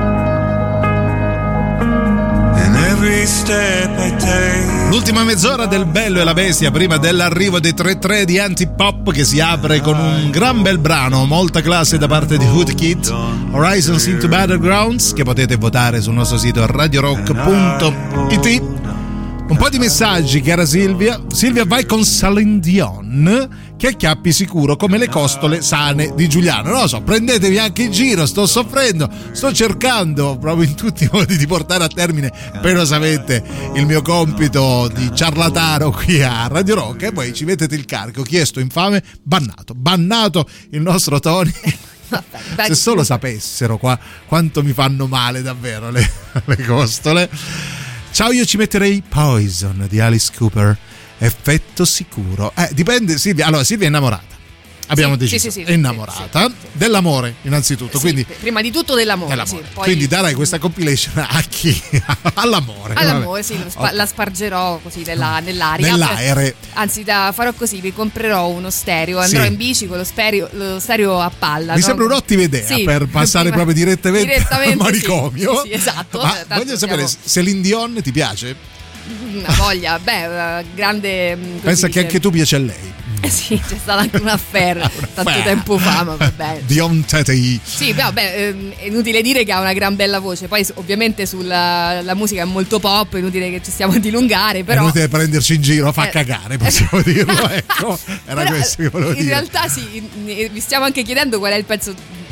Speaker 14: And every step I take.
Speaker 3: L'ultima mezz'ora del Bello e la Bestia prima dell'arrivo dei 3-3 di Antipop, che si apre con un gran bel brano, molta classe da parte di Woodkid, Horizons into Battlegrounds, che potete votare sul nostro sito radiorock.it. Un po' di messaggi, cara Silvia. Silvia, vai con Celine Dion, che acchiappi sicuro come le costole sane di Giuliano. Non lo so, prendetevi anche in giro, sto soffrendo, sto cercando proprio in tutti i modi di portare a termine penosamente il mio compito di ciarlatano qui a Radio Rock, e poi ci mettete il carico, chiesto infame, bannato il nostro Tony. Se solo sapessero qua quanto mi fanno male davvero le costole. Ciao, io ci metterei Poison di Alice Cooper, effetto sicuro. Dipende, Silvia. Allora, Silvia è innamorata. Abbiamo deciso, è innamorata dell'amore innanzitutto, quindi
Speaker 4: prima di tutto dell'amore.
Speaker 3: Poi quindi darai questa compilation a chi? All'amore,
Speaker 4: sì, la spargerò così nell'aria. Anzi, farò così, vi comprerò uno stereo, andrò in bici con lo stereo a palla.
Speaker 3: Mi sembra un'ottima idea per passare proprio direttamente al manicomio.
Speaker 4: Sì, esatto.
Speaker 3: Ma voglio sapere, Celine Dion ti piace?
Speaker 4: Una voglia, grande.
Speaker 3: Pensa che anche tu piace a lei.
Speaker 4: Sì, c'è stata anche un affair tanto tempo fa, ma va bene.
Speaker 3: Dion Teti.
Speaker 4: Sì, è inutile dire che ha una gran bella voce. Poi ovviamente la musica è molto pop, è inutile che ci stiamo a dilungare, però
Speaker 3: è inutile prenderci in giro, fa cagare, possiamo dirlo, ecco. Era questo che volevo dire.
Speaker 4: In realtà sì, vi stiamo anche chiedendo qual è il pezzo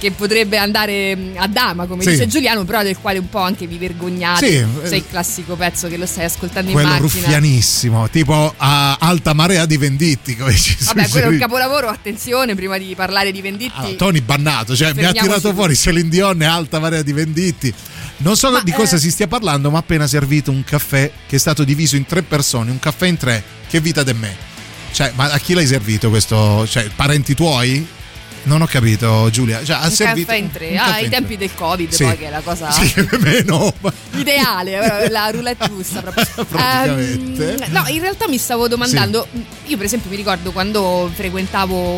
Speaker 4: che potrebbe andare a dama, come dice Giuliano, però del quale un po' anche vi vergognate. Sei il classico pezzo che lo stai ascoltando in macchina.
Speaker 3: Quello ruffianissimo, tipo a Alta Marea di Venditti, come ci
Speaker 4: vabbè, quello è un capolavoro, attenzione, prima di parlare di Venditti.
Speaker 3: Tony bannato, cioè mi ha tirato fuori Celine Dion e Alta Marea di Venditti. Non so di cosa si stia parlando, ma ha appena servito un caffè che è stato diviso in 3 persone, un caffè in 3, che vita de me. Cioè, ma a chi l'hai servito questo? Cioè, parenti tuoi? Non ho capito, Giulia. Cioè, ha servito
Speaker 4: caffè in 3. Ai tempi del Covid,
Speaker 3: sì.
Speaker 4: Poi che è la cosa
Speaker 3: meno
Speaker 4: ideale, la roulette russa proprio.
Speaker 3: Praticamente.
Speaker 4: No, in realtà mi stavo domandando, io per esempio mi ricordo quando frequentavo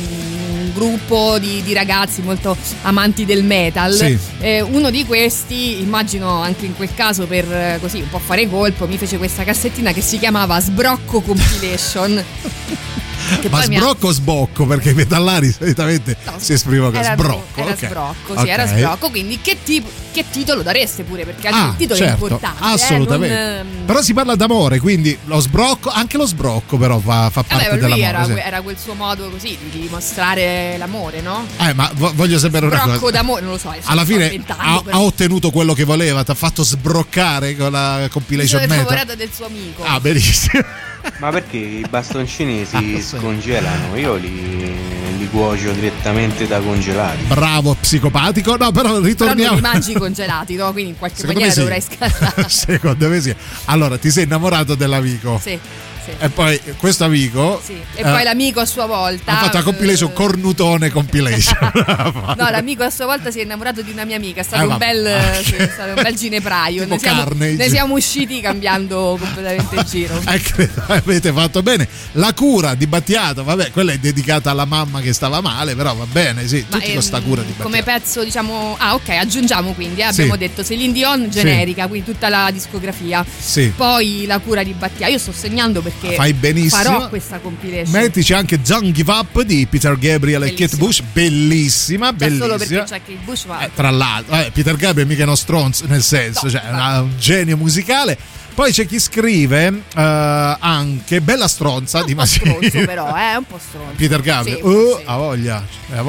Speaker 4: un gruppo di ragazzi molto amanti del metal, uno di questi, immagino anche in quel caso per così un po' fare colpo, mi fece questa cassettina che si chiamava Sbrocco Compilation.
Speaker 3: Ma sbrocco o sbocco? Perché i metallari solitamente si esprimono con sbrocco.
Speaker 4: Era sbrocco, era sbrocco. Quindi che titolo dareste pure? Perché anche il titolo è importante.
Speaker 3: Assolutamente. Però si parla d'amore, quindi lo sbrocco, anche lo sbrocco però fa parte dell'amore.
Speaker 4: Era quel suo modo così di dimostrare l'amore, no?
Speaker 3: Ma voglio sapere una cosa.
Speaker 4: Sbrocco d'amore, non lo so.
Speaker 3: Alla fine ha ottenuto quello che voleva, ti ha fatto sbroccare con la compilation metal.
Speaker 4: Sono innamorato del suo amico.
Speaker 3: Benissimo.
Speaker 15: Ma perché i bastoncini si scongelano? Io li cuocio direttamente da congelati.
Speaker 3: Bravo, psicopatico. No, però ritorniamo.
Speaker 4: Però non li mangi congelati, no? Quindi in qualche maniera dovrai scattare.
Speaker 3: Secondo me sì. Allora, ti sei innamorato dell'amico?
Speaker 4: Sì.
Speaker 3: E poi questo amico
Speaker 4: e poi l'amico a sua volta
Speaker 3: ha fatto la compilation Cornutone compilation.
Speaker 4: No, l'amico a sua volta si è innamorato di una mia amica. È stato un bel ginepraio. Ne siamo usciti cambiando completamente il giro.
Speaker 3: Avete fatto bene. La cura di Battiato, vabbè, quella è dedicata alla mamma che stava male, però va bene, sì, tutti con sta cura di Battiato.
Speaker 4: Come pezzo, diciamo, ok, aggiungiamo quindi, abbiamo detto Celine Dion generica, quindi tutta la discografia. Poi la cura di Battiato. Io sto segnando perché
Speaker 3: fai benissimo,
Speaker 4: farò questa compilation.
Speaker 3: Mettici anche Don't Give Up di Peter Gabriel e Kate Bush, bellissima.
Speaker 4: Solo perché c'è Kate Bush,
Speaker 3: tra l'altro Peter Gabriel mica è uno stronzo, nel senso, un genio musicale. Poi c'è chi scrive anche Bella stronza di Masini.
Speaker 4: Stronzo però, un po' stronzo.
Speaker 3: Peter Gabriel, ha voglia.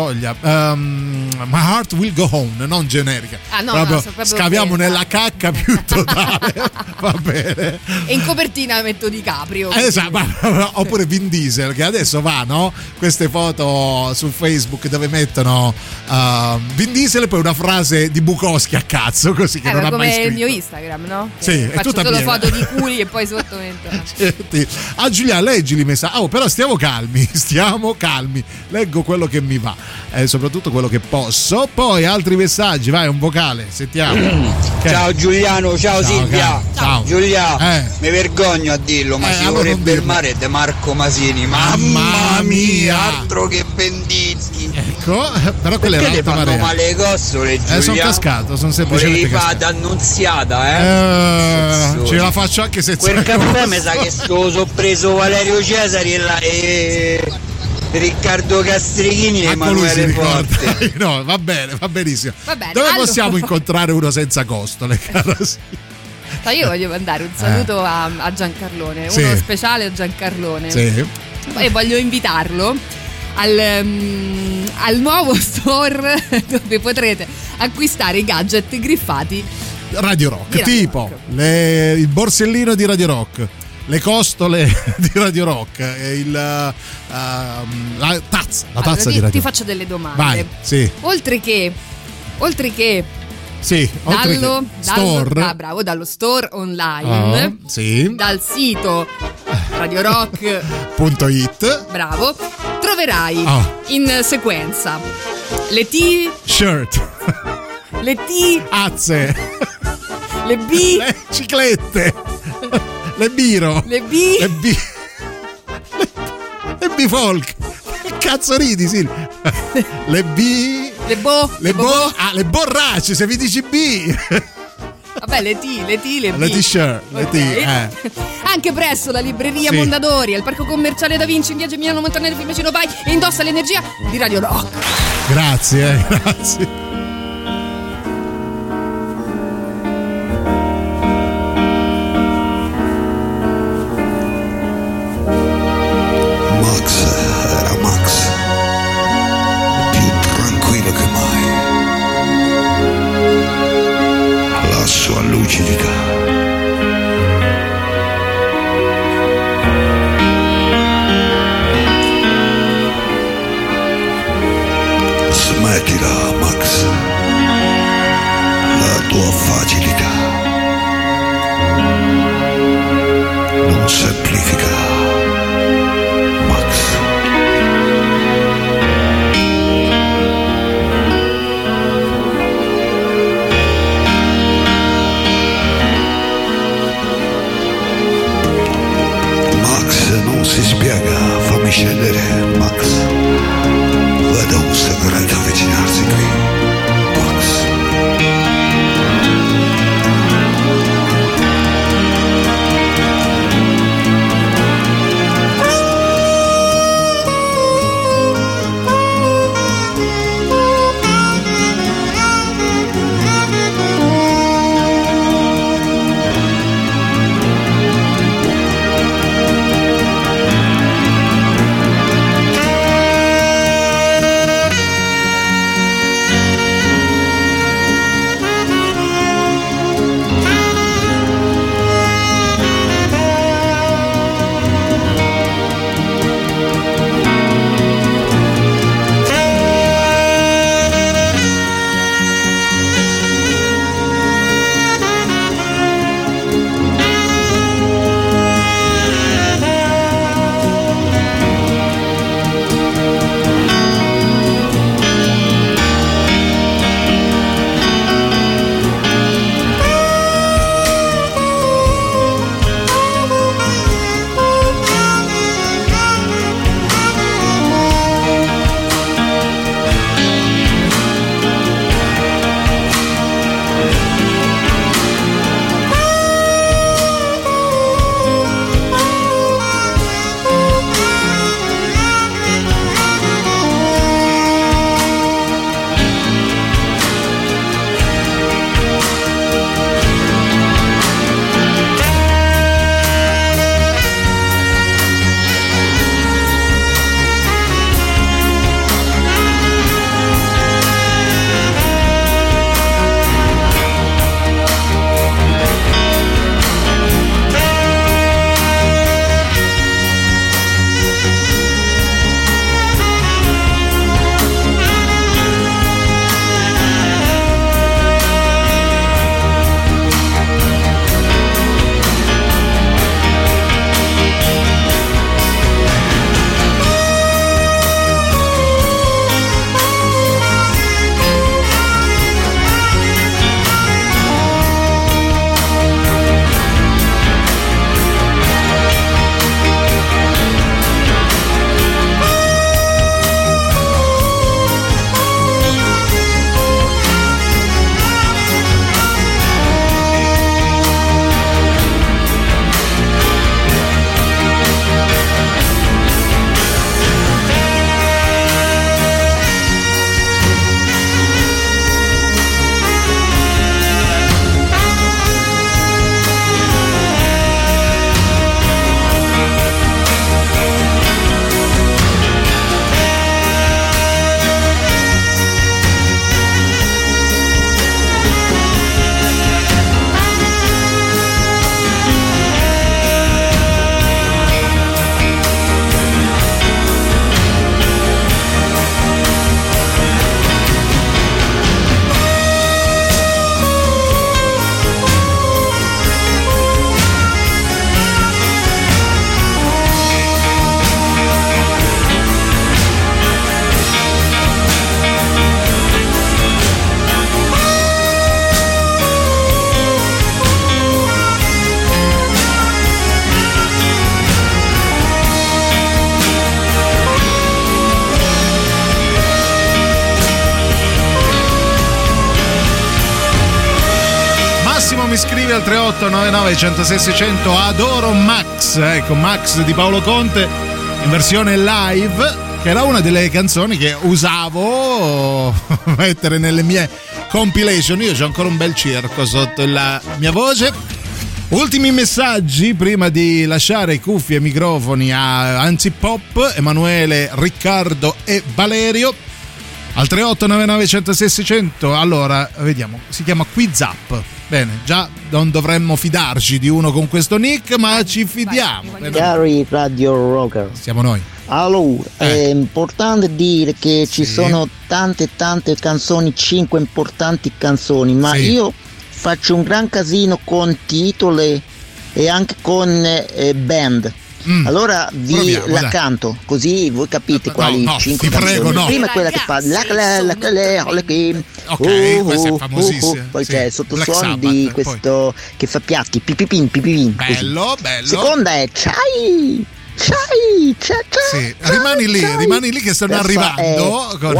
Speaker 3: My Heart Will Go On, non generica.
Speaker 4: Proprio
Speaker 3: scaviamo nella cacca più totale. Va bene.
Speaker 4: E in copertina metto DiCaprio.
Speaker 3: Esatto, oppure Vin Diesel, che adesso va, no? Queste foto su Facebook dove mettono Vin Diesel e poi una frase di Bukowski a cazzo, così che non ha mai scritto.
Speaker 4: Come il mio Instagram, no?
Speaker 3: Sì, è tutta
Speaker 4: solo
Speaker 3: piena.
Speaker 4: Foto di culi e poi sotto
Speaker 3: Giulia, leggili messaggi. Però stiamo calmi. Leggo quello che mi va, soprattutto quello che posso. Poi altri messaggi, vai, un vocale, sentiamo.
Speaker 16: Ciao Giuliano, ciao Silvia.
Speaker 3: Ciao
Speaker 16: Giulia, mi vergogno a dirlo, ma si vorrebbe il mare De Marco Masini. Mamma mia, altro che Venditti.
Speaker 3: Ecco, però quelle erano
Speaker 16: alta marea. Fanno male le costole, Giulia.
Speaker 3: Sono cascato, sono semplicemente cascato.
Speaker 16: Volevi fare d'annunziata,
Speaker 3: ce la faccio anche senza
Speaker 16: quel caffè mi sa che sto preso Valerio Cesari e Riccardo Castrichini e Emanuele Forte.
Speaker 3: No, va bene, va benissimo. Dove possiamo incontrare uno senza costole, caro?
Speaker 4: Io voglio mandare un saluto a Giancarlone, uno speciale a Giancarlone. E voglio invitarlo al nuovo store dove potrete acquistare i gadget griffati
Speaker 3: Radio Rock, tipo il borsellino di Radio Rock, le costole di Radio Rock, la tazza di Radio Rock.
Speaker 4: Ti faccio delle domande.
Speaker 3: Vai,
Speaker 4: Oltre che dallo store online, dal sito radiorock.it, bravo, troverai in sequenza le T-shirt, le T-azze, le B,
Speaker 3: le ciclette, le biro,
Speaker 4: le B,
Speaker 3: le B-folk. Che cazzo ridi, sì? Le B,
Speaker 4: le
Speaker 3: borracce, se vi dici B.
Speaker 4: Vabbè, le
Speaker 3: t-shirt, le T.
Speaker 4: Anche presso la libreria Mondadori, al Parco Commerciale Da Vinci in via Geminiano Montanelli Fiumicino Pai, e indossa l'energia di Radio Rock.
Speaker 3: Grazie.
Speaker 17: Max era Max, più tranquillo che mai. tua facilità non semplifica. Max. Max non si spiega, fammi scendere, Max. Vedo un segreto avvicinarsi qui, Max.
Speaker 3: mi scrive al 3899 106 600 adoro Max, ecco Max di Paolo Conte in versione live, che era una delle canzoni che usavo mettere nelle mie compilation. Io c'ho ancora un bel circo sotto la mia voce. Ultimi messaggi prima di lasciare cuffie e microfoni a Antipop, Emanuele, Riccardo e Valerio al 3899 106 600. Allora, vediamo, si chiama Quiz Up. Bene, già non dovremmo fidarci di uno con questo nick, ma ci fidiamo.
Speaker 18: Cari Radio Rocker,
Speaker 3: siamo noi.
Speaker 18: Allora, è importante dire che ci sono tante canzoni, 5 importanti canzoni, ma io faccio un gran casino con titoli e anche con band. Allora vi la canto, così voi capite quali 5 canzoni.
Speaker 3: No.
Speaker 18: Prima è quella che fa
Speaker 3: ok, questa è famosissima.
Speaker 18: Poi c'è il sottosuono di questo che fa piatti pipipin.
Speaker 3: Bello.
Speaker 18: Seconda è Chai.
Speaker 3: Sì, rimani lì che stanno arrivando con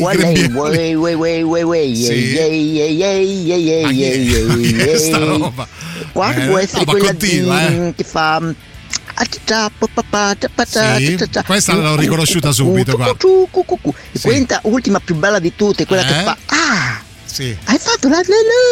Speaker 3: questa roba.
Speaker 18: Quarto può essere quella che fa
Speaker 3: sì, questa l'ho riconosciuta subito qua.
Speaker 18: E quinta, ultima più bella di tutte, quella che fa
Speaker 3: sì.
Speaker 18: Hai fatto la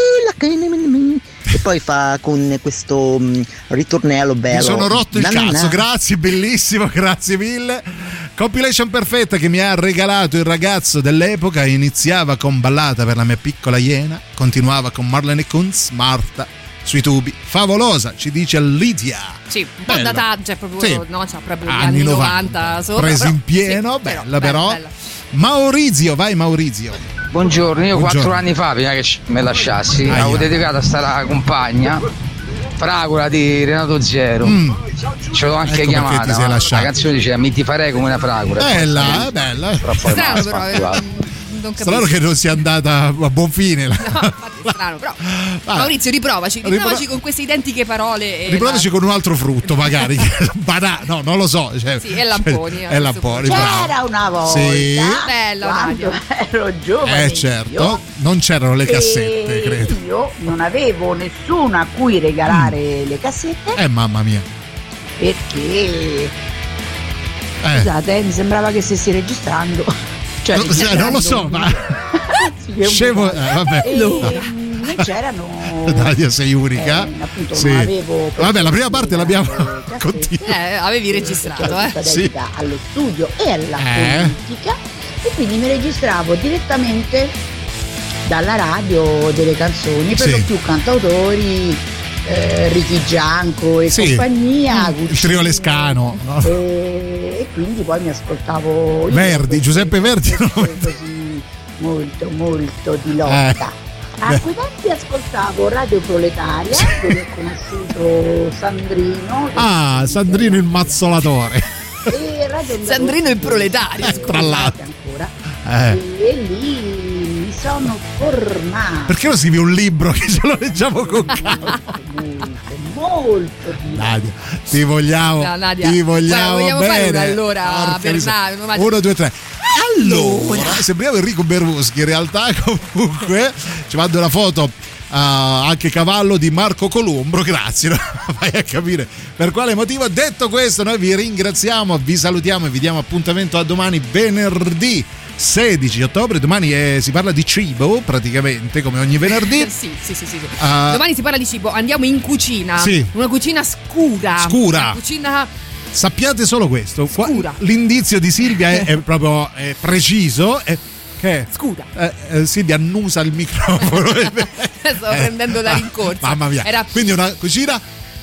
Speaker 18: e poi fa con questo ritornello bello.
Speaker 3: Mi sono rotto il cazzo, grazie, bellissimo, grazie mille. Compilation perfetta che mi ha regalato il ragazzo dell'epoca. Iniziava con Ballata per la mia piccola iena, continuava con Marlene Kunz, Marta sui tubi, favolosa, ci dice Lidia.
Speaker 4: Sì, un po' dataggia proprio,
Speaker 3: sì.
Speaker 4: No, c'ha proprio gli anni 90 sopra,
Speaker 3: presi in pieno,
Speaker 4: sì,
Speaker 3: bella. Maurizio, vai Maurizio.
Speaker 19: Buongiorno, io 4 anni fa, prima che mi lasciassi, avevo dedicato a sta compagna Fragola di Renato Zero. Ce l'ho anche chiamata. La canzone diceva mi ti farei come una fragola.
Speaker 3: Bella.
Speaker 4: Strano però.
Speaker 3: Strano che non sia andata a buon fine.
Speaker 4: No, infatti è strano, però. Maurizio, riprovaci con queste identiche parole.
Speaker 3: Riprovaci con un altro frutto, magari. No, non lo so. Cioè,
Speaker 4: sì, è lamponi.
Speaker 20: C'era una volta.
Speaker 3: Sì.
Speaker 4: Bello,
Speaker 20: quando ero giovane.
Speaker 3: Certo. Non c'erano le cassette, credo.
Speaker 20: Io non avevo nessuno a cui regalare le cassette.
Speaker 3: Mamma mia.
Speaker 20: Perché? Scusate, mi sembrava che stessi registrando. Cioè,
Speaker 3: non lo so, ma scemo, vabbè.
Speaker 20: Non c'erano.
Speaker 3: Nadia, sei unica.
Speaker 20: Appunto, non avevo.
Speaker 3: Vabbè, la prima parte l'abbiamo
Speaker 4: avevi registrato,
Speaker 20: sì. Allo studio e alla politica, e quindi mi registravo direttamente dalla radio delle canzoni, per lo più cantautori. Ricky Gianco e compagnia,
Speaker 3: il trio Lescano, no?
Speaker 20: E quindi poi mi ascoltavo
Speaker 3: Verdi, Giuseppe Verdi
Speaker 20: così molto di lotta. A quei tempi ascoltavo Radio Proletaria, dove ho conosciuto Sandrino.
Speaker 3: Sandrino il mazzolatore.
Speaker 20: E Radio
Speaker 4: Sandrino il proletario,
Speaker 20: tra l'altro ancora. E lì mi sono formato.
Speaker 3: Perché non scrivi un libro che ce lo leggiamo con calma?
Speaker 20: Molto
Speaker 3: Nadia, ti vogliamo
Speaker 4: vogliamo
Speaker 3: bene.
Speaker 4: Fare allora Bernardo,
Speaker 3: 1, 2, 3. Allora, sembriamo Enrico Berluschi in realtà. Comunque ci mando una foto anche cavallo di Marco Columbro, grazie, no? Vai a capire per quale motivo. Detto questo, noi vi ringraziamo, vi salutiamo e vi diamo appuntamento a domani, venerdì 16 ottobre. Domani si parla di cibo praticamente come ogni venerdì.
Speaker 4: Sì. Domani si parla di cibo, andiamo in cucina. Una cucina scura.
Speaker 3: Una
Speaker 4: cucina.
Speaker 3: Sappiate solo questo.
Speaker 4: Scura.
Speaker 3: L'indizio di Silvia è proprio preciso. Che
Speaker 4: scura.
Speaker 3: Silvia annusa il microfono.
Speaker 4: Stavo prendendo la rincorsa.
Speaker 3: Mamma mia. Quindi una cucina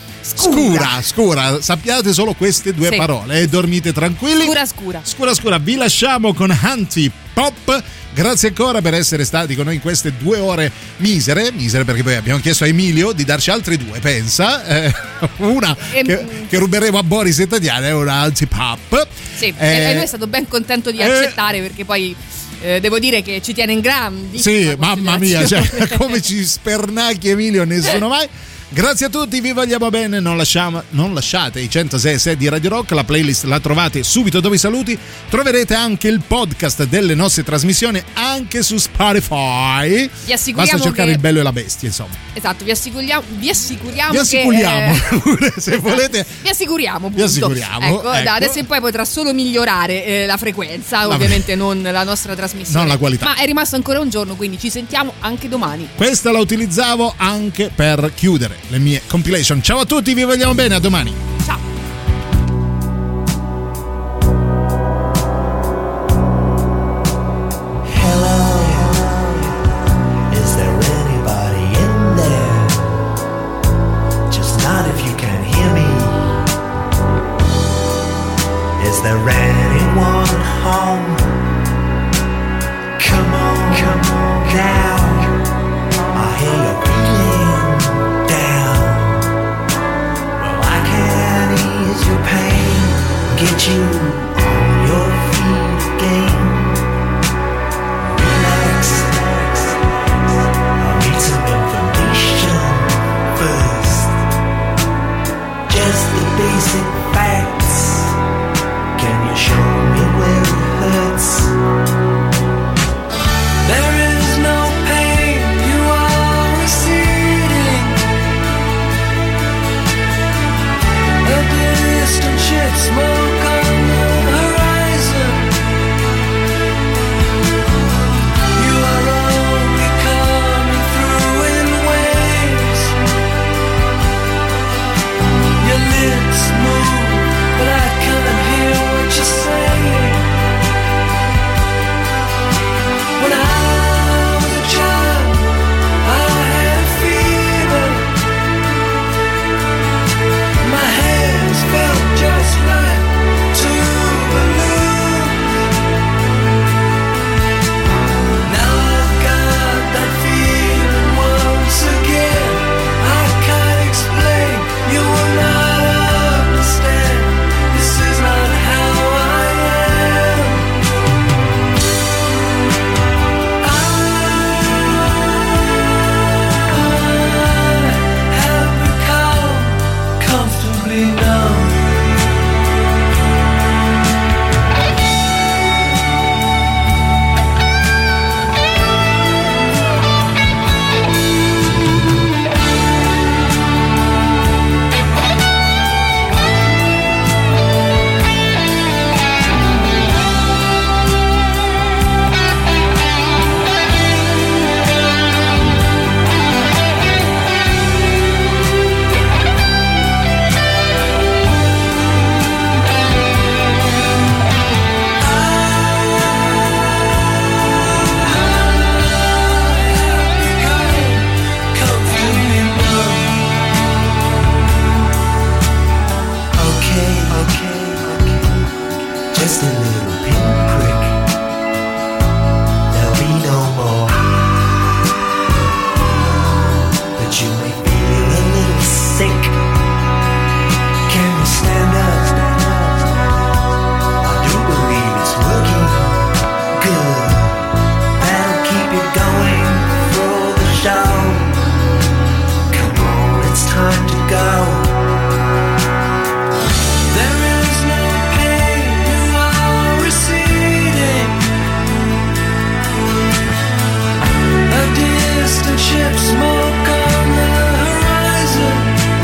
Speaker 3: scura. Sappiate solo queste due parole e dormite tranquilli. Scura. Vi lasciamo con Anti Pop. Grazie ancora per essere stati con noi in queste 2 ore misere, perché poi abbiamo chiesto a Emilio di darci altre 2, pensa, una che ruberemo a Boris e Tatiana e una Anti Pop.
Speaker 4: Sì, e lui è stato ben contento di accettare, perché poi devo dire che ci tiene in grandi.
Speaker 3: Sì, mamma mia, come ci spernacchi Emilio, nessuno mai. Grazie a tutti, vi vogliamo bene, non lasciate i 106 di Radio Rock, la playlist la trovate subito dopo i saluti, troverete anche il podcast delle nostre trasmissioni anche su Spotify.
Speaker 4: Vi assicuriamo
Speaker 3: basta cercare
Speaker 4: che...
Speaker 3: il bello e la bestia, insomma.
Speaker 4: Esatto, vi assicuriamo
Speaker 3: che se volete.
Speaker 4: Vi assicuriamo, punto.
Speaker 3: Vi assicuriamo.
Speaker 4: Ecco. Da adesso in poi potrà solo migliorare la frequenza, ovviamente non la nostra trasmissione,
Speaker 3: non la qualità.
Speaker 4: Ma è rimasto ancora un giorno, quindi ci sentiamo anche domani.
Speaker 3: Questa la utilizzavo anche per chiudere le mie compilation. Ciao a tutti, vi vogliamo bene, a domani.
Speaker 4: Ciao.
Speaker 21: Hello, is there anybody in there? Just not if you can hear me. Is there anyone home? Come on now, I hear your feeling. ease your pain, get you on your feet again. Relax, I'll need some information first. Just the basic facts. Can you show me where it hurts? There is no pain, you are receding. A distant ship, smoke on the horizon. You are only coming through in waves. Your lips move, but I can't hear what you're saying. When I was a child, I had a fever. My hands felt just like two balloons. Now I've got that feeling once again. I can't explain, you will not understand. This is not how I am. I have become comfortably numb. Okay. Just a little pinprick. There'll be no more. But you may feel a little sick. Can you stand up? I do believe it's working good. That'll keep you going for the show. Come on, it's time to go. There is no pain, you are receding. A distant ship, smoke on the horizon.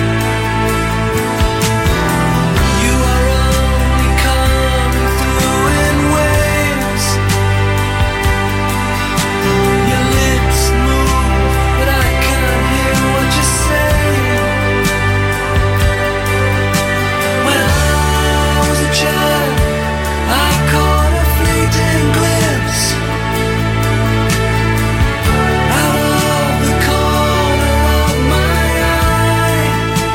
Speaker 21: You are only coming through in waves. Your lips move, but I can't hear what you're saying. When I was a child, I caught a fleeting glimpse out of the corner of my eye.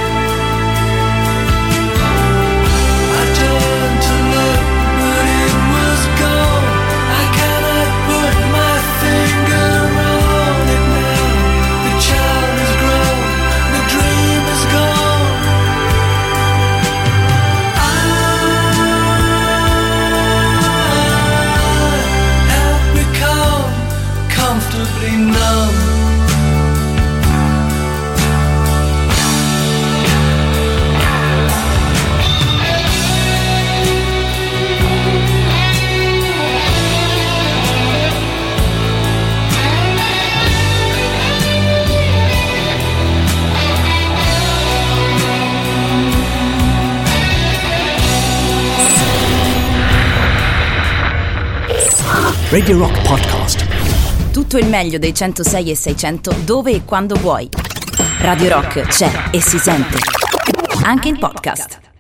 Speaker 21: I turned to look, but it was gone. I cannot put my finger on it now. The child is grown, the dream is gone. I have become comfortably numb.
Speaker 2: Radio Rock Podcast. Tutto il meglio dei 106 e 600 dove e quando vuoi. Radio Rock c'è e si sente. Anche in podcast.